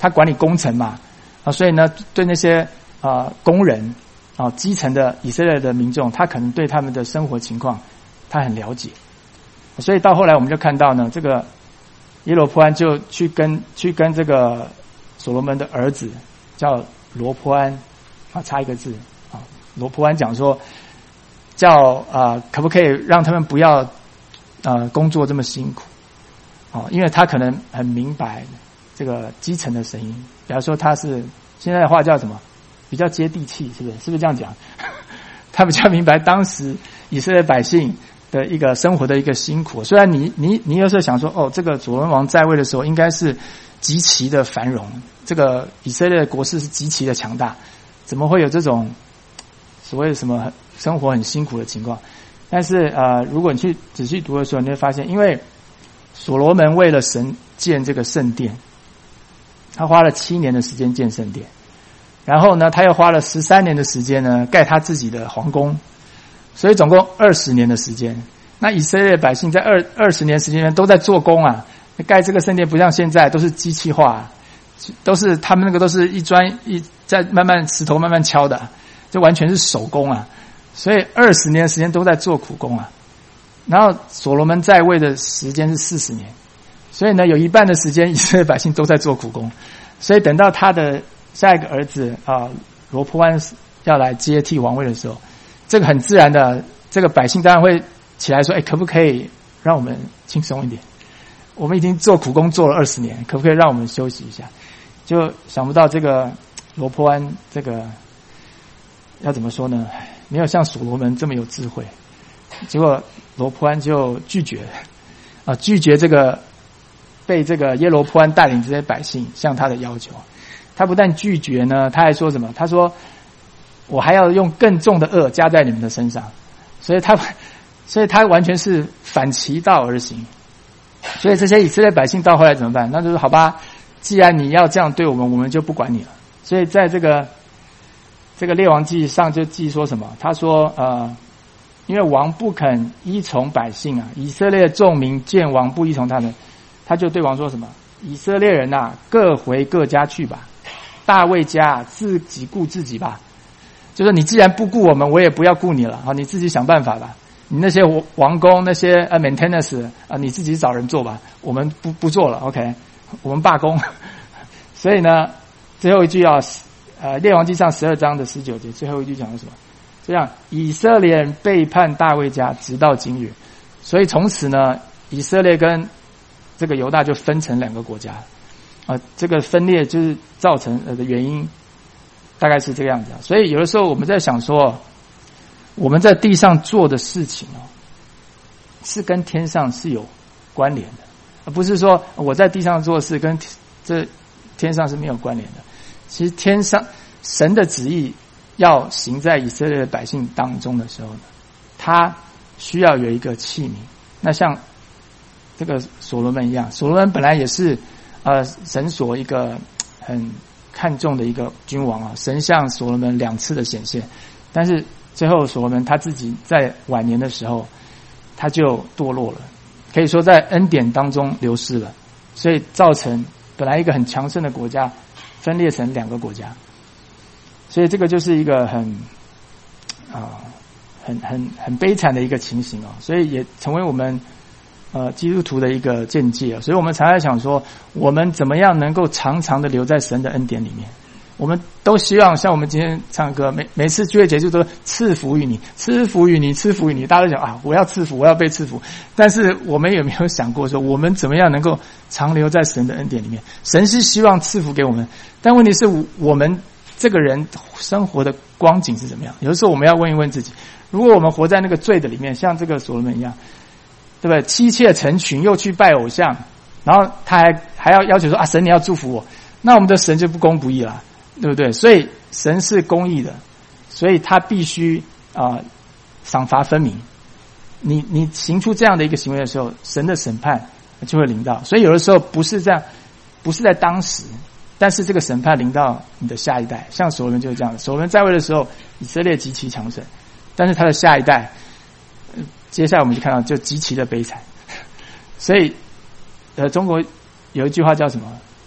A: 他管理工程嘛，啊，所以呢，对那些啊、呃、工人啊基层的以色列的民众，他可能对他们的生活情况他很了解，所以到后来我们就看到呢，这个耶罗波安就去跟去跟这个所罗门的儿子叫罗波安啊，差一个字啊，罗波安讲说，叫啊、呃、可不可以让他们不要呃工作这么辛苦啊，因为他可能很明白这个基层的声音，比方说他是现在的话叫什么，比较接地气，是不是？是不是这样讲？他比较明白当时以色列百姓的一个生活的一个辛苦。虽然你你你有时候想说，哦，这个所罗门王在位的时候应该是极其的繁荣，这个以色列的国势是极其的强大，怎么会有这种所谓什么生活很辛苦的情况？但是呃，如果你去仔细读的时候，你会发现，因为所罗门为了神建这个圣殿，他花了七年的时间建圣殿，然后呢，他又花了十三年的时间呢盖他自己的皇宫，所以总共二十年的时间。那以色列百姓在二二十年时间内都在做工啊，盖这个圣殿不像现在都是机器化、啊，都是他们那个都是一砖一在慢慢石头慢慢敲的，这完全是手工啊。所以二十年的时间都在做苦工啊。然后所罗门在位的时间是四十年，所以呢有一半的时间以色列百姓都在做苦工。所以等到他的下一个儿子啊罗波安要来接替王位的时候，这个很自然的，这个百姓当然会起来说，哎，可不可以让我们轻松一点？我们已经做苦工做了二十年，可不可以让我们休息一下？就想不到这个罗波安这个要怎么说呢？没有像所罗门这么有智慧，结果罗波安就拒绝了啊，拒绝这个被这个耶罗波安带领这些百姓向他的要求。他不但拒绝呢，他还说什么？他说我还要用更重的恶加在你们的身上。所以他所以他完全是反其道而行。所以这些以色列百姓到后来怎么办？那就是好吧，既然你要这样对我们，我们就不管你了。所以在这个这个列王记上就记说什么？他说呃因为王不肯依从百姓啊，以色列众民见王不依从他们，他就对王说什么？以色列人啊，各回各家去吧，大卫家自己顾自己吧。就是你既然不顾我们，我也不要顾你了啊，你自己想办法吧。你那些王宫那些呃 maintenance 啊，你自己找人做吧，我们不不做了 ，OK， 我们罢工。所以呢，最后一句啊，呃，列王记上十二章的十九节，最后一句讲的什么？这样，以色列人背叛大卫家，直到今日。所以从此呢，以色列跟这个犹大就分成两个国家啊，这个分裂就是造成呃的原因，大概是这个样子啊。所以有的时候我们在想说，我们在地上做的事情哦，是跟天上是有关联的，而不是说我在地上做事跟这天上是没有关联的。其实天上神的旨意要行在以色列的百姓当中的时候呢，他需要有一个器皿。那像这个所罗门一样，所罗门本来也是呃神所一个很看重的一个君王啊，神向所罗门两次的显现，但是最后所罗门他自己在晚年的时候他就堕落了，可以说在恩典当中流失了，所以造成本来一个很强盛的国家分裂成两个国家。所以这个就是一个很啊、呃、很很很悲惨的一个情形哦，所以也成为我们呃基督徒的一个见解。所以我们常常想说，我们怎么样能够常常的留在神的恩典里面？我们都希望像我们今天唱歌，每每次聚会结束都赐福于你，赐福于你，赐福于你。大家都讲啊，我要赐福，我要被赐福。但是我们有没有想过说，我们怎么样能够常留在神的恩典里面？神是希望赐福给我们，但问题是我们这个人生活的光景是怎么样？有的时候我们要问一问自己，如果我们活在那个罪的里面，像这个所罗门一样，对不对？妻妾成群，又去拜偶像，然后他还还要要求说啊，神你要祝福我，那我们的神就不公不义了，对不对？所以神是公义的，所以他必须啊、呃、赏罚分明。你你行出这样的一个行为的时候，神的审判就会临到。所以有的时候不是这样，不是在当时。但是这个审判临到你的下一代，像所罗门就是这样的。所罗门在位的时候，以色列极其强盛，但是他的下一代，呃、接下来我们就看到就极其的悲惨。所以，呃，中国有一句话叫什么？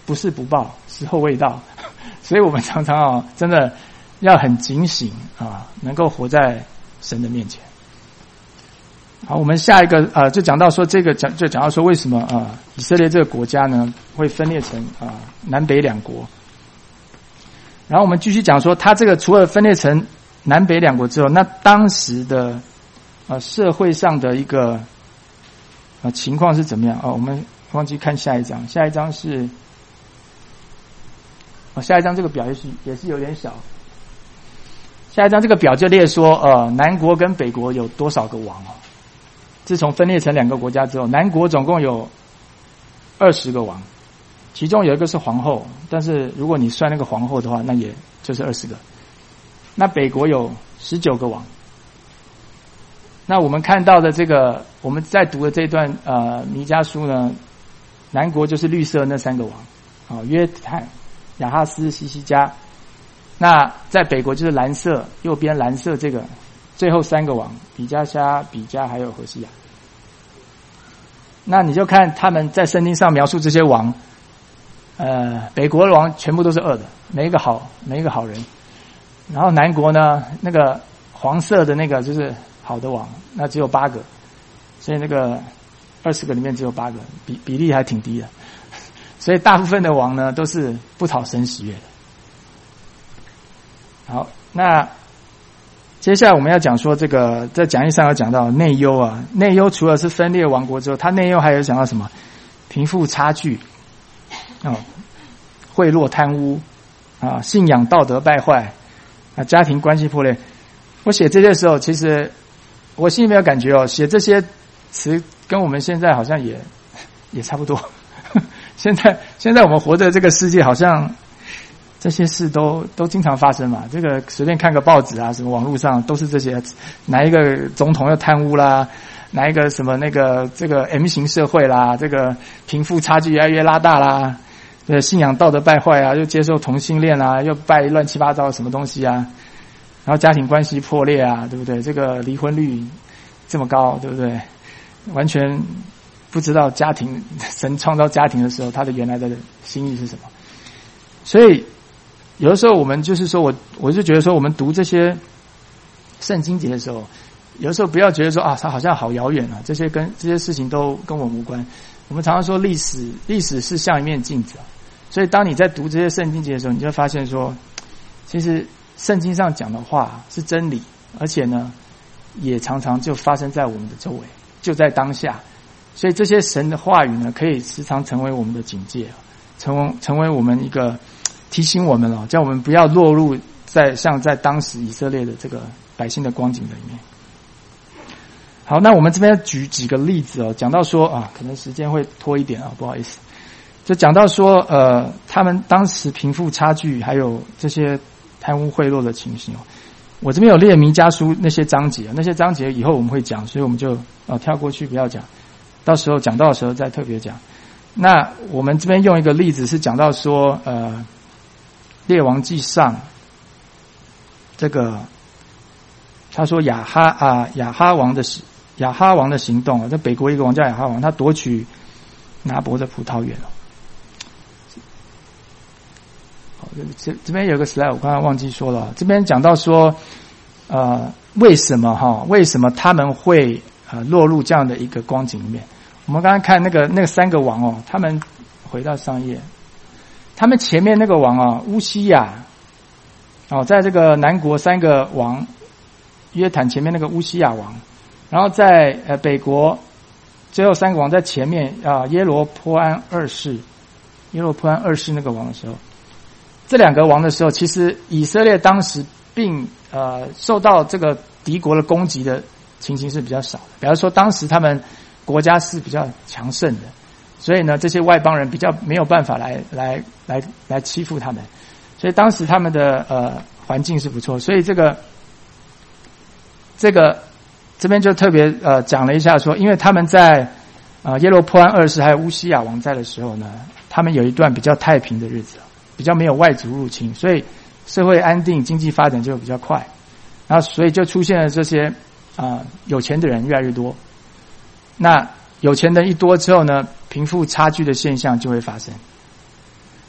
A: 不是不报，时候未到。所以我们常常啊，真的要很警醒啊，能够活在神的面前。好，我们下一个呃，就讲到说这个讲就讲到说为什么啊、呃，以色列这个国家呢会分裂成啊、呃、南北两国。然后我们继续讲说，它这个除了分裂成南北两国之后，那当时的呃社会上的一个呃情况是怎么样？哦，我们忘记看下一章，下一章是哦，下一章这个表也是也是有点小。下一章这个表就列说，呃，南国跟北国有多少个王啊？自从分裂成两个国家之后，南国总共有二十个王，其中有一个是皇后，但是如果你算那个皇后的话，那也就是二十个。那北国有十九个王。那我们看到的这个，我们在读的这段呃弥迦书呢，南国就是绿色那三个王，啊、哦，约坦、亚哈斯、西西家。那在北国就是蓝色，右边蓝色这个。最后三个王，比加沙、比加还有何西亚。那你就看他们在圣经上描述这些王，呃，北国的王全部都是恶的，没一个好，没一个好人。然后南国呢，那个黄色的那个就是好的王，那只有八个，所以那个二十个里面只有八个，比比例还挺低的。所以大部分的王呢都是不讨神喜悦的。好，那。接下来我们要讲说这个，在讲义上有讲到内忧啊，内忧除了是分裂王国之后，它内忧还有讲到什么？贫富差距，哦，贿赂贪污啊，信仰道德败坏啊，家庭关系破裂。我写这些的时候，其实我心里面有感觉哦，写这些词跟我们现在好像也也差不多。现在现在我们活在这个世界，好像。这些事都都经常发生嘛，这个随便看个报纸啊，什么网络上都是这些，哪一个总统又贪污啦，哪一个什么那个这个 M 型社会啦，这个贫富差距越来越拉大啦，呃，信仰道德败坏啊，又接受同性恋啊，又拜乱七八糟什么东西啊，然后家庭关系破裂啊，对不对？这个离婚率这么高，对不对？完全不知道家庭，神创造家庭的时候，他的原来的心意是什么，所以。有的时候我们就是说我我就觉得说我们读这些圣经节的时候，有的时候不要觉得说啊它好像好遥远啊，这些跟这些事情都跟我们无关。我们常常说历史历史是像一面镜子啊，所以当你在读这些圣经节的时候，你就会发现说，其实圣经上讲的话是真理，而且呢也常常就发生在我们的周围，就在当下。所以这些神的话语呢，可以时常成为我们的警戒，成为成为我们一个。提醒我们哦，叫我们不要落入在像在当时以色列的这个百姓的光景里面。好，那我们这边举几个例子哦，讲到说啊，可能时间会拖一点啊，不好意思。就讲到说，呃，他们当时贫富差距，还有这些贪污贿赂的情形哦。我这边有列弥迦书那些章节，那些章节以后我们会讲，所以我们就啊跳过去不要讲，到时候讲到的时候再特别讲。那我们这边用一个例子是讲到说，呃。列王记上，这个他说亚哈啊亚哈王的亚哈王的行动啊，在北国一个王叫亚哈王，他夺取拿伯的葡萄园哦。好，这这边有个 slide 我刚刚忘记说了，这边讲到说，呃，为什么哈？为什么他们会呃落入这样的一个光景里面？我们刚刚看那个那个三个王哦，他们回到上页。他们前面那个王啊，乌西雅，哦，在这个南国三个王，约坦前面那个乌西雅王，然后在呃北国最后三个王在前面啊，耶罗波安二世，耶罗波安二世那个王的时候，这两个王的时候，其实以色列当时并呃受到这个敌国的攻击的情形是比较少的，比方说当时他们国家是比较强盛的。所以呢，这些外邦人比较没有办法来来来来欺负他们，所以当时他们的呃环境是不错。所以这个这个这边就特别呃讲了一下说，因为他们在呃耶罗波安二世还有乌西雅王在的时候呢，他们有一段比较太平的日子，比较没有外族入侵，所以社会安定，经济发展就比较快。然后所以就出现了这些啊、呃、有钱的人越来越多。那有钱人一多之后呢，贫富差距的现象就会发生。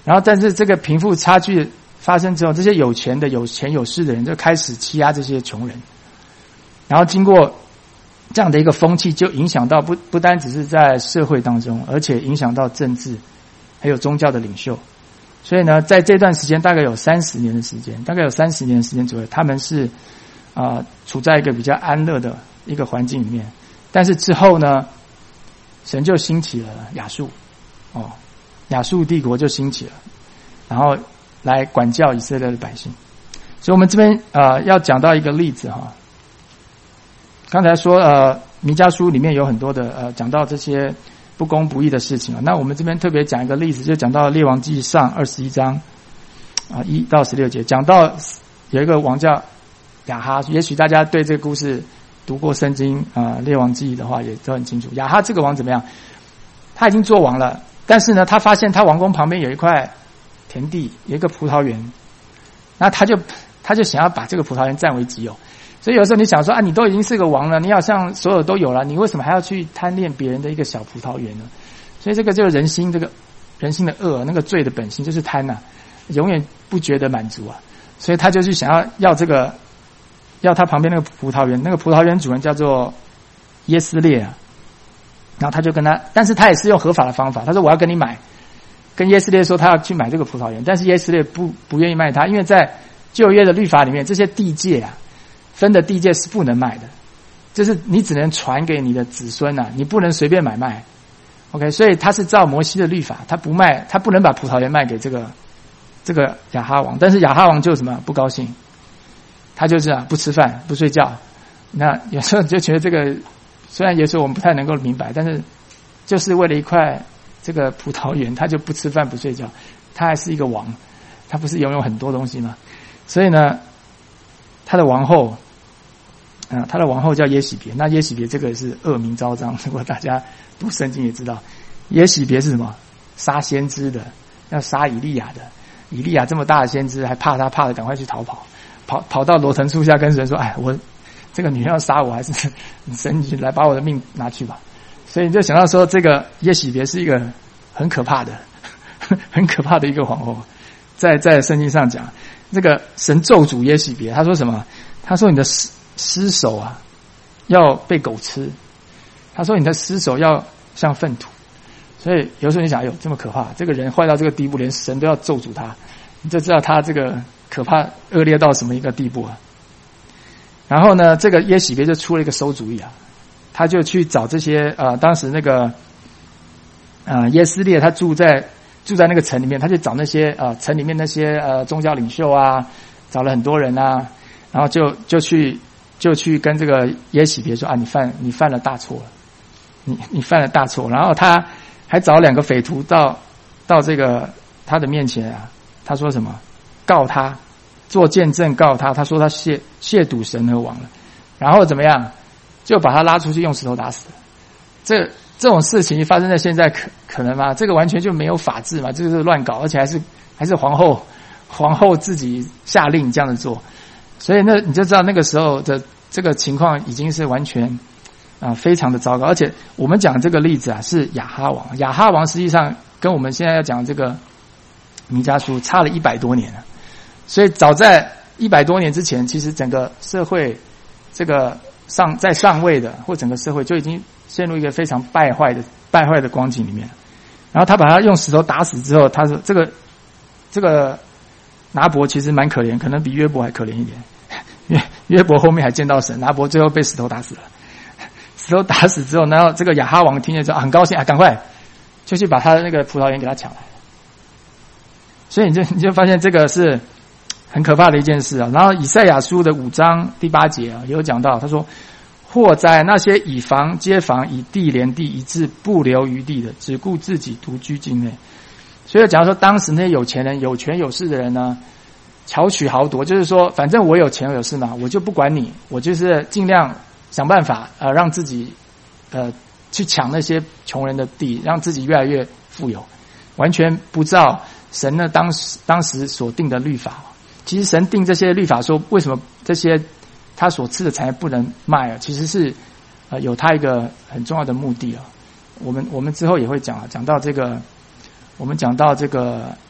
A: 然后但是这个贫富差距发生之后，这些有钱的有钱有势的人就开始欺压这些穷人，然后经过这样的一个风气，就影响到不不单只是在社会当中，而且影响到政治还有宗教的领袖。所以呢，在这段时间大概有三十年的时间，大概有三十年的时间左右，他们是啊、呃、处在一个比较安乐的一个环境里面。但是之后呢，神就兴起了亚述，哦，亚述帝国就兴起了，然后来管教以色列的百姓。所以我们这边呃要讲到一个例子哈。刚才说呃弥迦书里面有很多的呃讲到这些不公不义的事情啊，那我们这边特别讲一个例子，就讲到列王记上二十一章啊一到十六节，讲到有一个王叫亚哈，也许大家对这个故事读过圣经啊、呃、列王记的话也都很清楚。亚哈这个王怎么样？他已经做王了，但是呢他发现他王宫旁边有一块田地，有一个葡萄园，那他就他就想要把这个葡萄园占为己有。所以有时候你想说啊，你都已经是个王了，你好像所有都有了，你为什么还要去贪恋别人的一个小葡萄园呢？所以这个就是人心，这个人心的恶，那个罪的本性就是贪呐、啊，永远不觉得满足啊。所以他就去想要要这个，要他旁边那个葡萄园，那个葡萄园主人叫做耶斯列啊。然后他就跟他，但是他也是用合法的方法，他说我要跟你买，跟耶斯列说他要去买这个葡萄园，但是耶斯列不不愿意卖他，因为在旧约的律法里面，这些地界啊。分的地界是不能卖的，就是你只能传给你的子孙啊，你不能随便买卖。OK， 所以他是照摩西的律法，他不卖，他不能把葡萄园卖给这个这个亚哈王。但是亚哈王就什么不高兴，他就是啊不吃饭不睡觉。那有时候就觉得这个虽然有时候我们不太能够明白，但是就是为了一块这个葡萄园，他就不吃饭不睡觉。他还是一个王，他不是拥有很多东西吗？所以呢，他的王后。啊，他的王后叫耶洗别，那耶洗别这个是恶名昭彰，如果大家读圣经也知道，耶洗别是什么？杀先知的，要杀以利亚的。以利亚这么大的先知，还怕他，怕的赶快去逃跑，跑跑到罗藤树下跟神说：“哎，我这个女人要杀我，还是神你来把我的命拿去吧。”所以你就想到说，这个耶洗别是一个很可怕的、很可怕的一个皇后，在在圣经上讲，这个神咒诅耶洗别，他说什么？他说你的尸尸首啊，要被狗吃。他说你的尸首要像粪土。所以有时候你想，哎呦，这么可怕，这个人坏到这个地步，连神都要咒诅他，你就知道他这个可怕恶劣到什么一个地步啊。然后呢，这个耶洗别就出了一个馊主意啊，他就去找这些呃，当时那个呃耶斯列他住在住在那个城里面，他就找那些呃城里面那些呃宗教领袖啊，找了很多人啊，然后就就去就去跟这个耶洗别说啊，你犯你犯了大错了，你你犯了大错，然后他还找两个匪徒到到这个他的面前啊，他说什么？告他，做见证告他，他说他亵亵渎神和王了，然后怎么样？就把他拉出去用石头打死了。这这种事情发生在现在可可能吗？这个完全就没有法治嘛，这个是乱搞，而且还是还是皇后皇后自己下令这样子做，所以那你就知道那个时候的这个情况已经是完全啊，非常的糟糕。而且我们讲这个例子啊，是亚哈王。亚哈王实际上跟我们现在要讲这个弥迦书差了一百多年了。所以早在一百多年之前，其实整个社会这个上在上位的，或整个社会就已经陷入一个非常败坏的败坏的光景里面。然后他把他用石头打死之后，他说这个这个拿伯其实蛮可怜，可能比约伯还可怜一点。约约伯后面还见到神，拿伯最后被石头打死了。石头打死之后，然后这个亚哈王听见之后、啊、很高兴啊，赶快就去把他的那个葡萄园给他抢来了。所以你就你就发现这个是很可怕的一件事啊。然后以赛亚书的五章第八节啊，也有讲到，他说：祸哉，那些以房接房，以地连地，以致不留余地的，只顾自己独居境内。所以假如说当时那些有钱人、有权有势的人呢，巧取豪夺，就是说反正我有钱有势嘛，我就不管你，我就是尽量想办法呃让自己呃去抢那些穷人的地，让自己越来越富有，完全不照神呢当时当时所定的律法。其实神定这些律法说，为什么这些他所赐的财不能卖啊？其实是呃有他一个很重要的目的啊。我们我们之后也会讲啊，讲到这个，我们讲到这个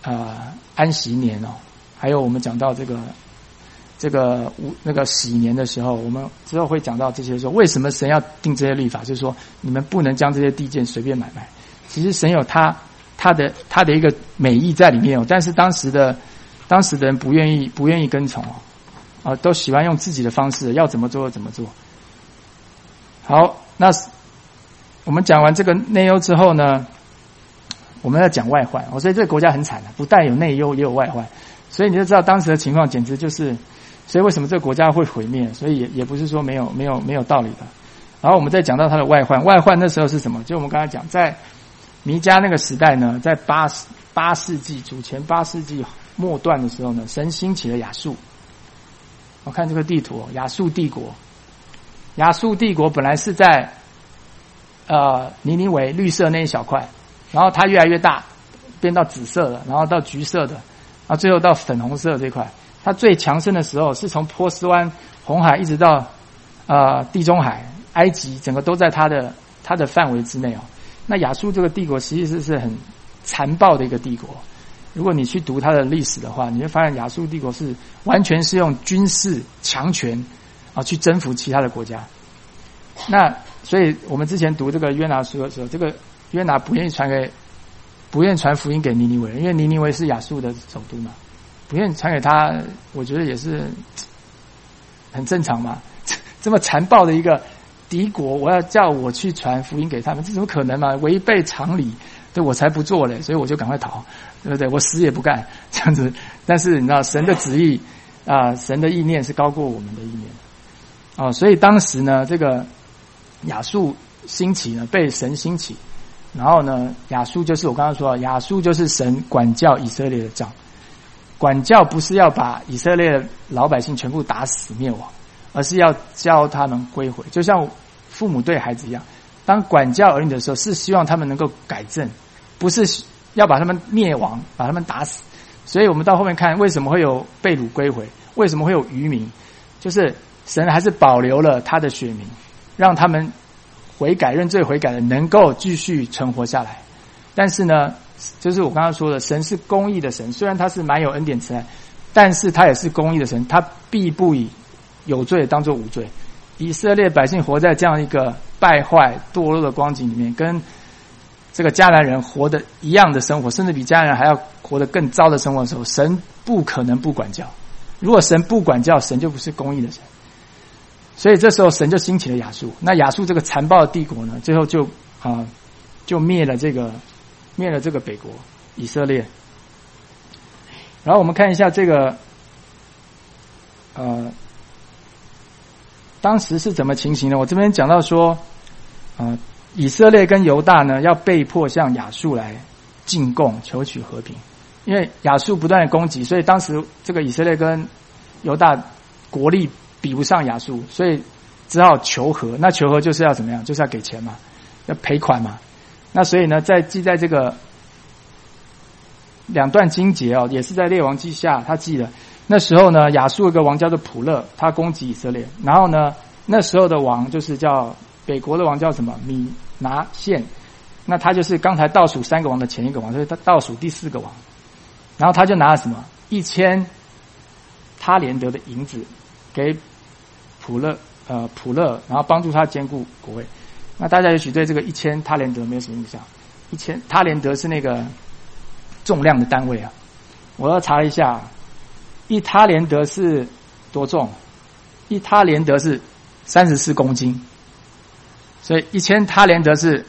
A: 呃安息年哦，还有我们讲到这个这个那个喜年的时候，我们之后会讲到这些说为什么神要定这些律法，就是说你们不能将这些地界随便买卖。其实神有他他的他的一个美意在里面哦，但是当时的当时的人不愿意不愿意跟从哦，啊，都喜欢用自己的方式，要怎么做怎么做。好，那我们讲完这个内忧之后呢，我们要讲外患哦，所以这个国家很惨的，不但有内忧，也有外患，所以你就知道当时的情况简直就是，所以为什么这个国家会毁灭？所以也也不是说没有没有没有道理的。然后我们再讲到它的外患，外患那时候是什么？就我们刚才讲，在弥迦那个时代呢，在八八世纪主前八世纪末段的时候呢，神兴起了亚述。我看这个地图，亚述帝国，亚述帝国本来是在呃尼尼微绿色那一小块，然后它越来越大，变到紫色的，然后到橘色的，然后最后到粉红色这块。它最强盛的时候是从波斯湾、红海一直到呃地中海、埃及，整个都在它的它的范围之内哦。那亚述这个帝国其实是很残暴的一个帝国。如果你去读它的历史的话，你会发现亚述帝国是完全是用军事强权啊去征服其他的国家。那所以我们之前读这个约拿书的时候，这个约拿不愿意传给不愿意传福音给尼尼微，因为尼尼微是亚述的首都嘛，不愿意传给他，我觉得也是很正常嘛。这么残暴的一个敌国，我要叫我去传福音给他们，这怎么可能嘛？违背常理，对我才不做嘞，所以我就赶快逃，对不对？我死也不干这样子。但是你知道，神的旨意啊、呃，神的意念是高过我们的意念哦。所以当时呢，这个亚述兴起呢，被神兴起，然后呢，亚述就是我刚刚说，亚述就是神管教以色列的杖。管教不是要把以色列的老百姓全部打死灭亡，而是要教他们归回，就像父母对孩子一样，当管教儿女的时候，是希望他们能够改正，不是要把他们灭亡，把他们打死。所以我们到后面看，为什么会有被掳归回，为什么会有渔民，就是神还是保留了他的选民，让他们悔改认罪悔改的能够继续存活下来。但是呢，就是我刚刚说的，神是公义的神，虽然他是蛮有恩典慈爱，但是他也是公义的神，他必不以有罪当作无罪。以色列百姓活在这样一个败坏堕落的光景里面，跟这个迦南人活的一样的生活，甚至比迦南人还要活得更糟的生活的时候，神不可能不管教。如果神不管教，神就不是公义的神。所以这时候神就兴起了亚述。那亚述这个残暴的帝国呢，最后就啊、呃、就灭了这个灭了这个北国以色列。然后我们看一下这个呃当时是怎么情形呢？我这边讲到说呃以色列跟犹大呢要被迫向亚述来进贡求取和平，因为亚述不断的攻击，所以当时这个以色列跟犹大国力比不上亚述，所以只好求和。那求和就是要怎么样？就是要给钱嘛，要赔款嘛。那所以呢，在记在这个两段经节哦，也是在列王记下，他记了那时候呢，亚述有个王叫做普勒，他攻击以色列。然后呢，那时候的王就是叫北国的王叫什么？米拿现。那他就是刚才倒数三个王的前一个王，所以他倒数第四个王。然后他就拿了什么？一千他连得的银子给普勒呃普勒，然后帮助他兼顾国位。那大家也许对这个一千他连得没有什么印象。一千他连得是那个重量的单位啊。我要查了一下，一他连得是多重？一他连得是三十四公斤，所以一千他连得是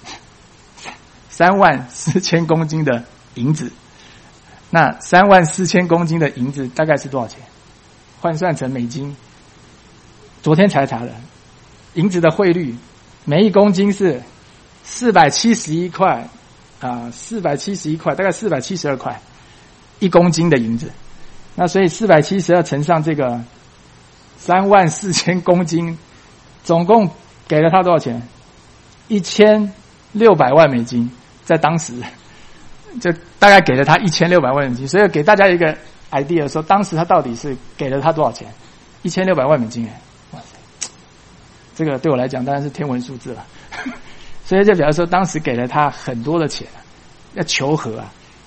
A: 三万四千公斤的银子。那三万四千公斤的银子大概是多少钱？换算成美金，昨天才查的，银子的汇率，每一公斤是四百七十一块啊，四百七十一块，大概四百七十二块一公斤的银子。那所以四百七十二乘上这个三万四千公斤，总共给了他多少钱？一千六百万美金，在当时就大概给了他一千六百万美金。所以给大家一个 idea 说，当时他到底是给了他多少钱？一千六百万美金哎，哇塞！这个对我来讲当然是天文数字了。所以就表示说，当时给了他很多的钱，要求和啊。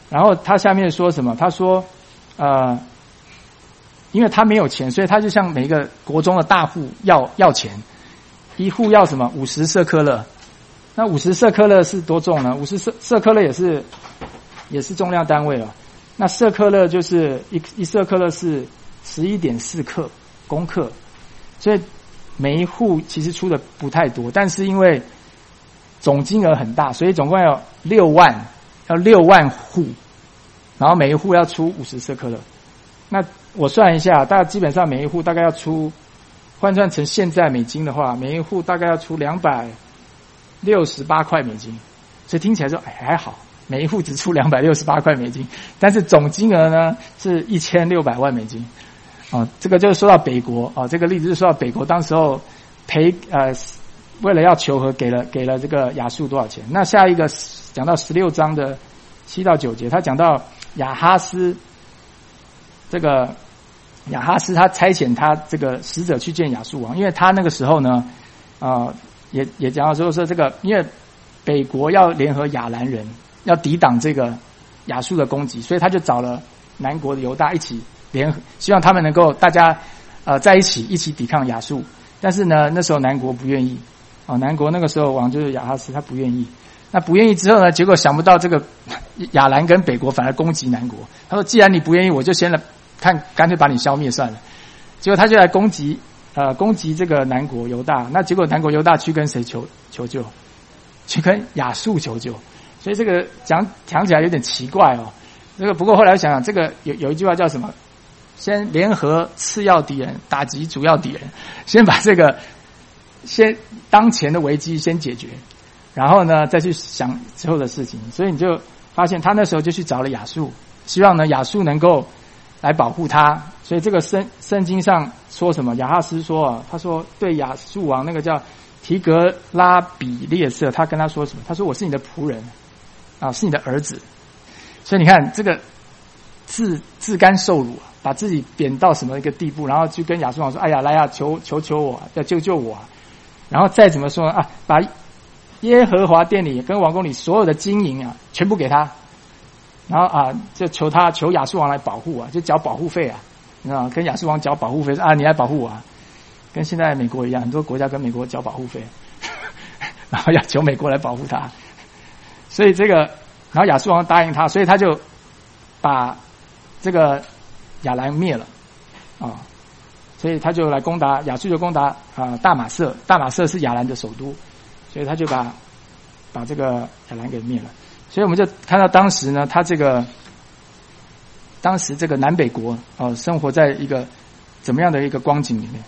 A: 然后他下面说什么？他说，呃，因为他没有钱，所以他就向每一个国中的大户要要钱，一户要什么五十舍客勒。那五十舍客勒是多重呢？五十舍舍客勒也是也是重量单位哦。那舍客勒就是一一舍客勒是十一点四克公克，所以每一户其实出的不太多，但是因为总金额很大，所以总共要六万，要六万户，然后每一户要出五十舍客勒。那我算一下，大概基本上每一户大概要出，换算成现在美金的话，每一户大概要出两百六十八块美金，所以听起来说哎还好，每一户只出两百六十八块美金，但是总金额呢是一千六百万美金。哦，这个就是说到北国哦，这个例子是说到北国当时候赔呃为了要求和给了给了这个亚述多少钱？那下一个讲到十六章的七到九节，他讲到亚哈斯，这个亚哈斯他差遣他这个使者去见亚述王，因为他那个时候呢，啊、呃、也也讲到说说这个，因为北国要联合亚兰人，要抵挡这个亚述的攻击，所以他就找了南国的犹大一起联合，希望他们能够大家呃在一起一起抵抗亚述。但是呢，那时候南国不愿意。哦，南国那个时候王就是亚哈斯，他不愿意。那不愿意之后呢，结果想不到这个亚兰跟北国反而攻击南国。他说：“既然你不愿意，我就先来看，干脆把你消灭算了。”结果他就来攻击，呃，攻击这个南国犹大。那结果南国犹大去跟谁求求救？去跟亚述求救。所以这个讲讲起来有点奇怪哦。这个不过后来想想，这个有有一句话叫什么？先联合次要敌人，打击主要敌人。先把这个。先当前的危机先解决，然后呢再去想之后的事情。所以你就发现他那时候就去找了亚述，希望呢亚述能够来保护他。所以这个圣圣经上说什么？亚哈斯说啊，他说对亚述王那个叫提格拉比列色，他跟他说什么？他说我是你的仆人啊，是你的儿子。所以你看这个自自甘受辱啊，把自己贬到什么一个地步，然后去跟亚述王说：“哎呀，来啊，求求求我，要救救我啊！”然后再怎么说呢啊，把耶和华殿里跟王宫里所有的金银啊，全部给他，然后啊，就求他求亚述王来保护啊，就缴保护费啊，你知道吗？跟亚述王缴保护费啊，你来保护我啊，跟现在美国一样，很多国家跟美国缴保护费，然后要求美国来保护他，所以这个，然后亚述王答应他，所以他就把这个亚兰灭了啊。所以他就来攻打亚述，就攻打啊、呃、大马色，大马色是亚兰的首都，所以他就把把这个亚兰给灭了。所以我们就看到当时呢，他这个当时这个南北国哦、呃，生活在一个怎么样的一个光景里面。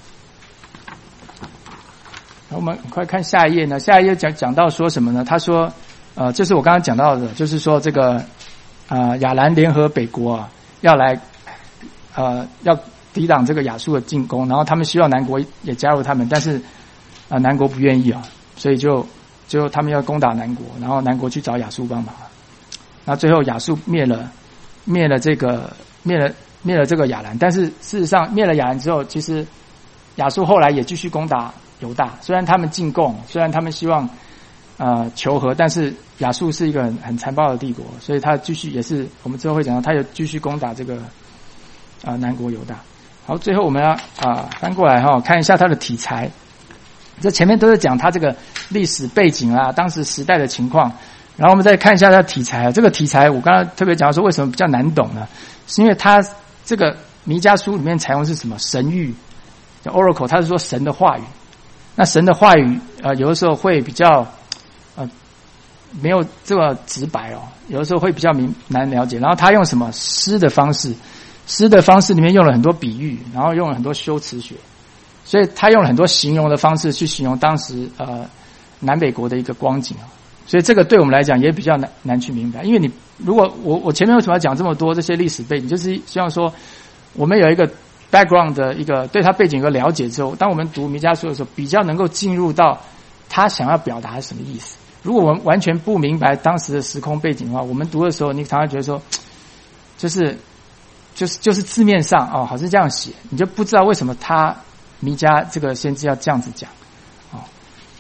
A: 我们快看下一页呢，下一页讲讲到说什么呢？他说，呃，这是我刚刚讲到的，就是说这个啊、呃、亚兰联合北国啊，要来呃要。抵挡这个亚述的进攻，然后他们希望南国也加入他们，但是啊、呃、南国不愿意啊，所以就就他们要攻打南国，然后南国去找亚述帮忙，然后最后亚述灭了灭了这个灭了灭了这个亚兰，但是事实上灭了亚兰之后，其实亚述后来也继续攻打犹大，虽然他们进贡，虽然他们希望呃求和，但是亚述是一个很很残暴的帝国，所以他继续也是我们之后会讲到，他也继续攻打这个啊、呃、南国犹大。好，最后我们要啊翻过来哈、哦，看一下它的题材。这前面都是讲它这个历史背景啦，当时时代的情况。然后我们再看一下它的题材。这个题材我刚刚特别讲说为什么比较难懂呢？是因为它这个弥迦书里面采用是什么神谕，叫 oracle， 它是说神的话语。那神的话语呃有的时候会比较呃没有这么直白哦，有的时候会比较明难了解。然后他用什么诗的方式？诗的方式里面用了很多比喻，然后用了很多修辞学，所以他用了很多形容的方式去形容当时呃南北国的一个光景啊。所以这个对我们来讲也比较难难去明白，因为你如果我我前面为什么要讲这么多这些历史背景，就是希望说我们有一个 background 的一个对他背景有个了解之后，当我们读弥迦书的时候，比较能够进入到他想要表达是什么意思。如果我们完全不明白当时的时空背景的话，我们读的时候，你常常觉得说，就是就是就是字面上哦，好像这样写，你就不知道为什么他弥迦这个先知要这样子讲哦。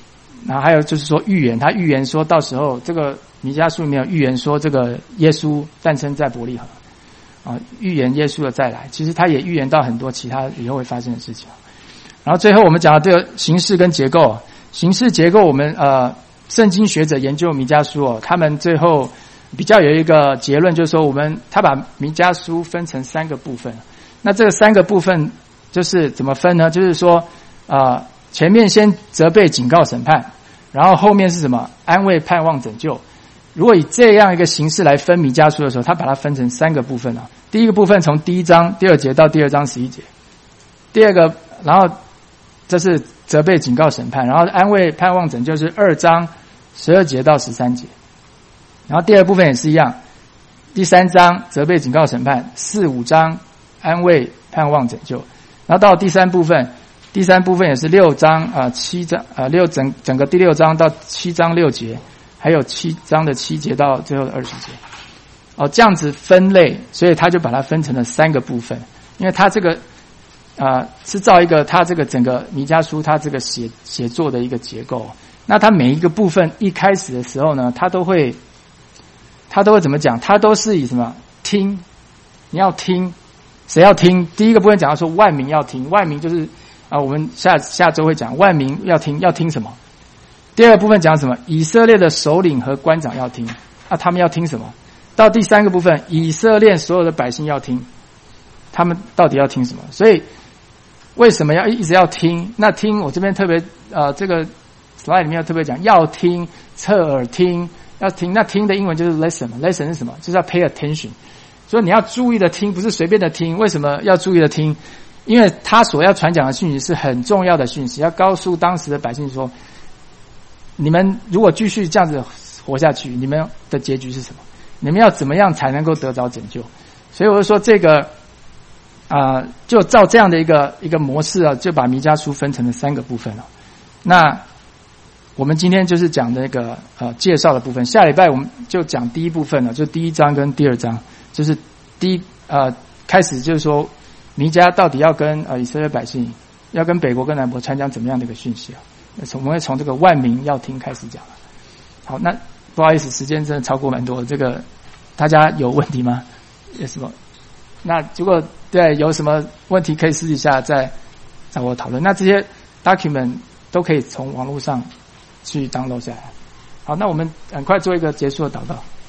A: 然后还有就是说预言，他预言说到时候这个弥迦书里面有预言说这个耶稣诞生在伯利恒啊，预言耶稣的再来，其实他也预言到很多其他以后会发生的事情。然后最后我们讲到这个形式跟结构，形式结构我们呃圣经学者研究弥迦书哦，他们最后比较有一个结论，就是说我们他把弥迦书分成三个部分。那这个三个部分就是怎么分呢？就是说啊、呃、前面先责备、警告、审判，然后后面是什么？安慰、盼望、拯救。如果以这样一个形式来分弥迦书的时候，他把它分成三个部分啊。第一个部分从第一章第二节到第二章十一节，第二个，然后这是责备、警告、审判，然后安慰、盼望、拯救是二章十二节到十三节，然后第二部分也是一样，第三章责备、警告、审判，四五章安慰、盼望、拯救，然后到第三部分，第三部分也是六章啊、呃、七章啊、呃、六整整个第六章到七章六节，还有七章的七节到最后的二十节。哦，这样子分类，所以他就把它分成了三个部分，因为他这个啊、呃、是照一个他这个整个弥迦书他这个写写作的一个结构。那他每一个部分一开始的时候呢，他都会他都会怎么讲？他都是以什么听？你要听，谁要听？第一个部分讲到说万民要听，万民就是啊、呃，我们下下周会讲万民要听，要听什么？第二个部分讲什么？以色列的首领和官长要听，啊，他们要听什么？到第三个部分，以色列所有的百姓要听，他们到底要听什么？所以为什么要一直要听？那听我这边特别呃，这个 slide 里面要特别讲，要听，侧耳听，要听。那听的英文就是 listen，listen 是什么？就是要 pay attention。所以你要注意的听，不是随便的听。为什么要注意的听？因为他所要传讲的讯息是很重要的讯息，要告诉当时的百姓说，你们如果继续这样子活下去，你们的结局是什么？你们要怎么样才能够得着拯救？所以我就说这个啊、呃，就照这样的一个一个模式啊，就把弥迦书分成了三个部分了。那我们今天就是讲那个呃介绍的部分，下礼拜我们就讲第一部分了，就第一章跟第二章，就是第一呃开始就是说弥迦到底要跟呃以色列百姓，要跟北国跟南国传讲怎么样的一个讯息啊？我们会从这个万民要听开始讲了。好，那不好意思，时间真的超过蛮多，这个大家有问题吗？有什么？那如果对有什么问题，可以私底下再找我讨论。那这些 document 都可以从网络上去 download 下来。好，那我们很快做一个结束的祷告。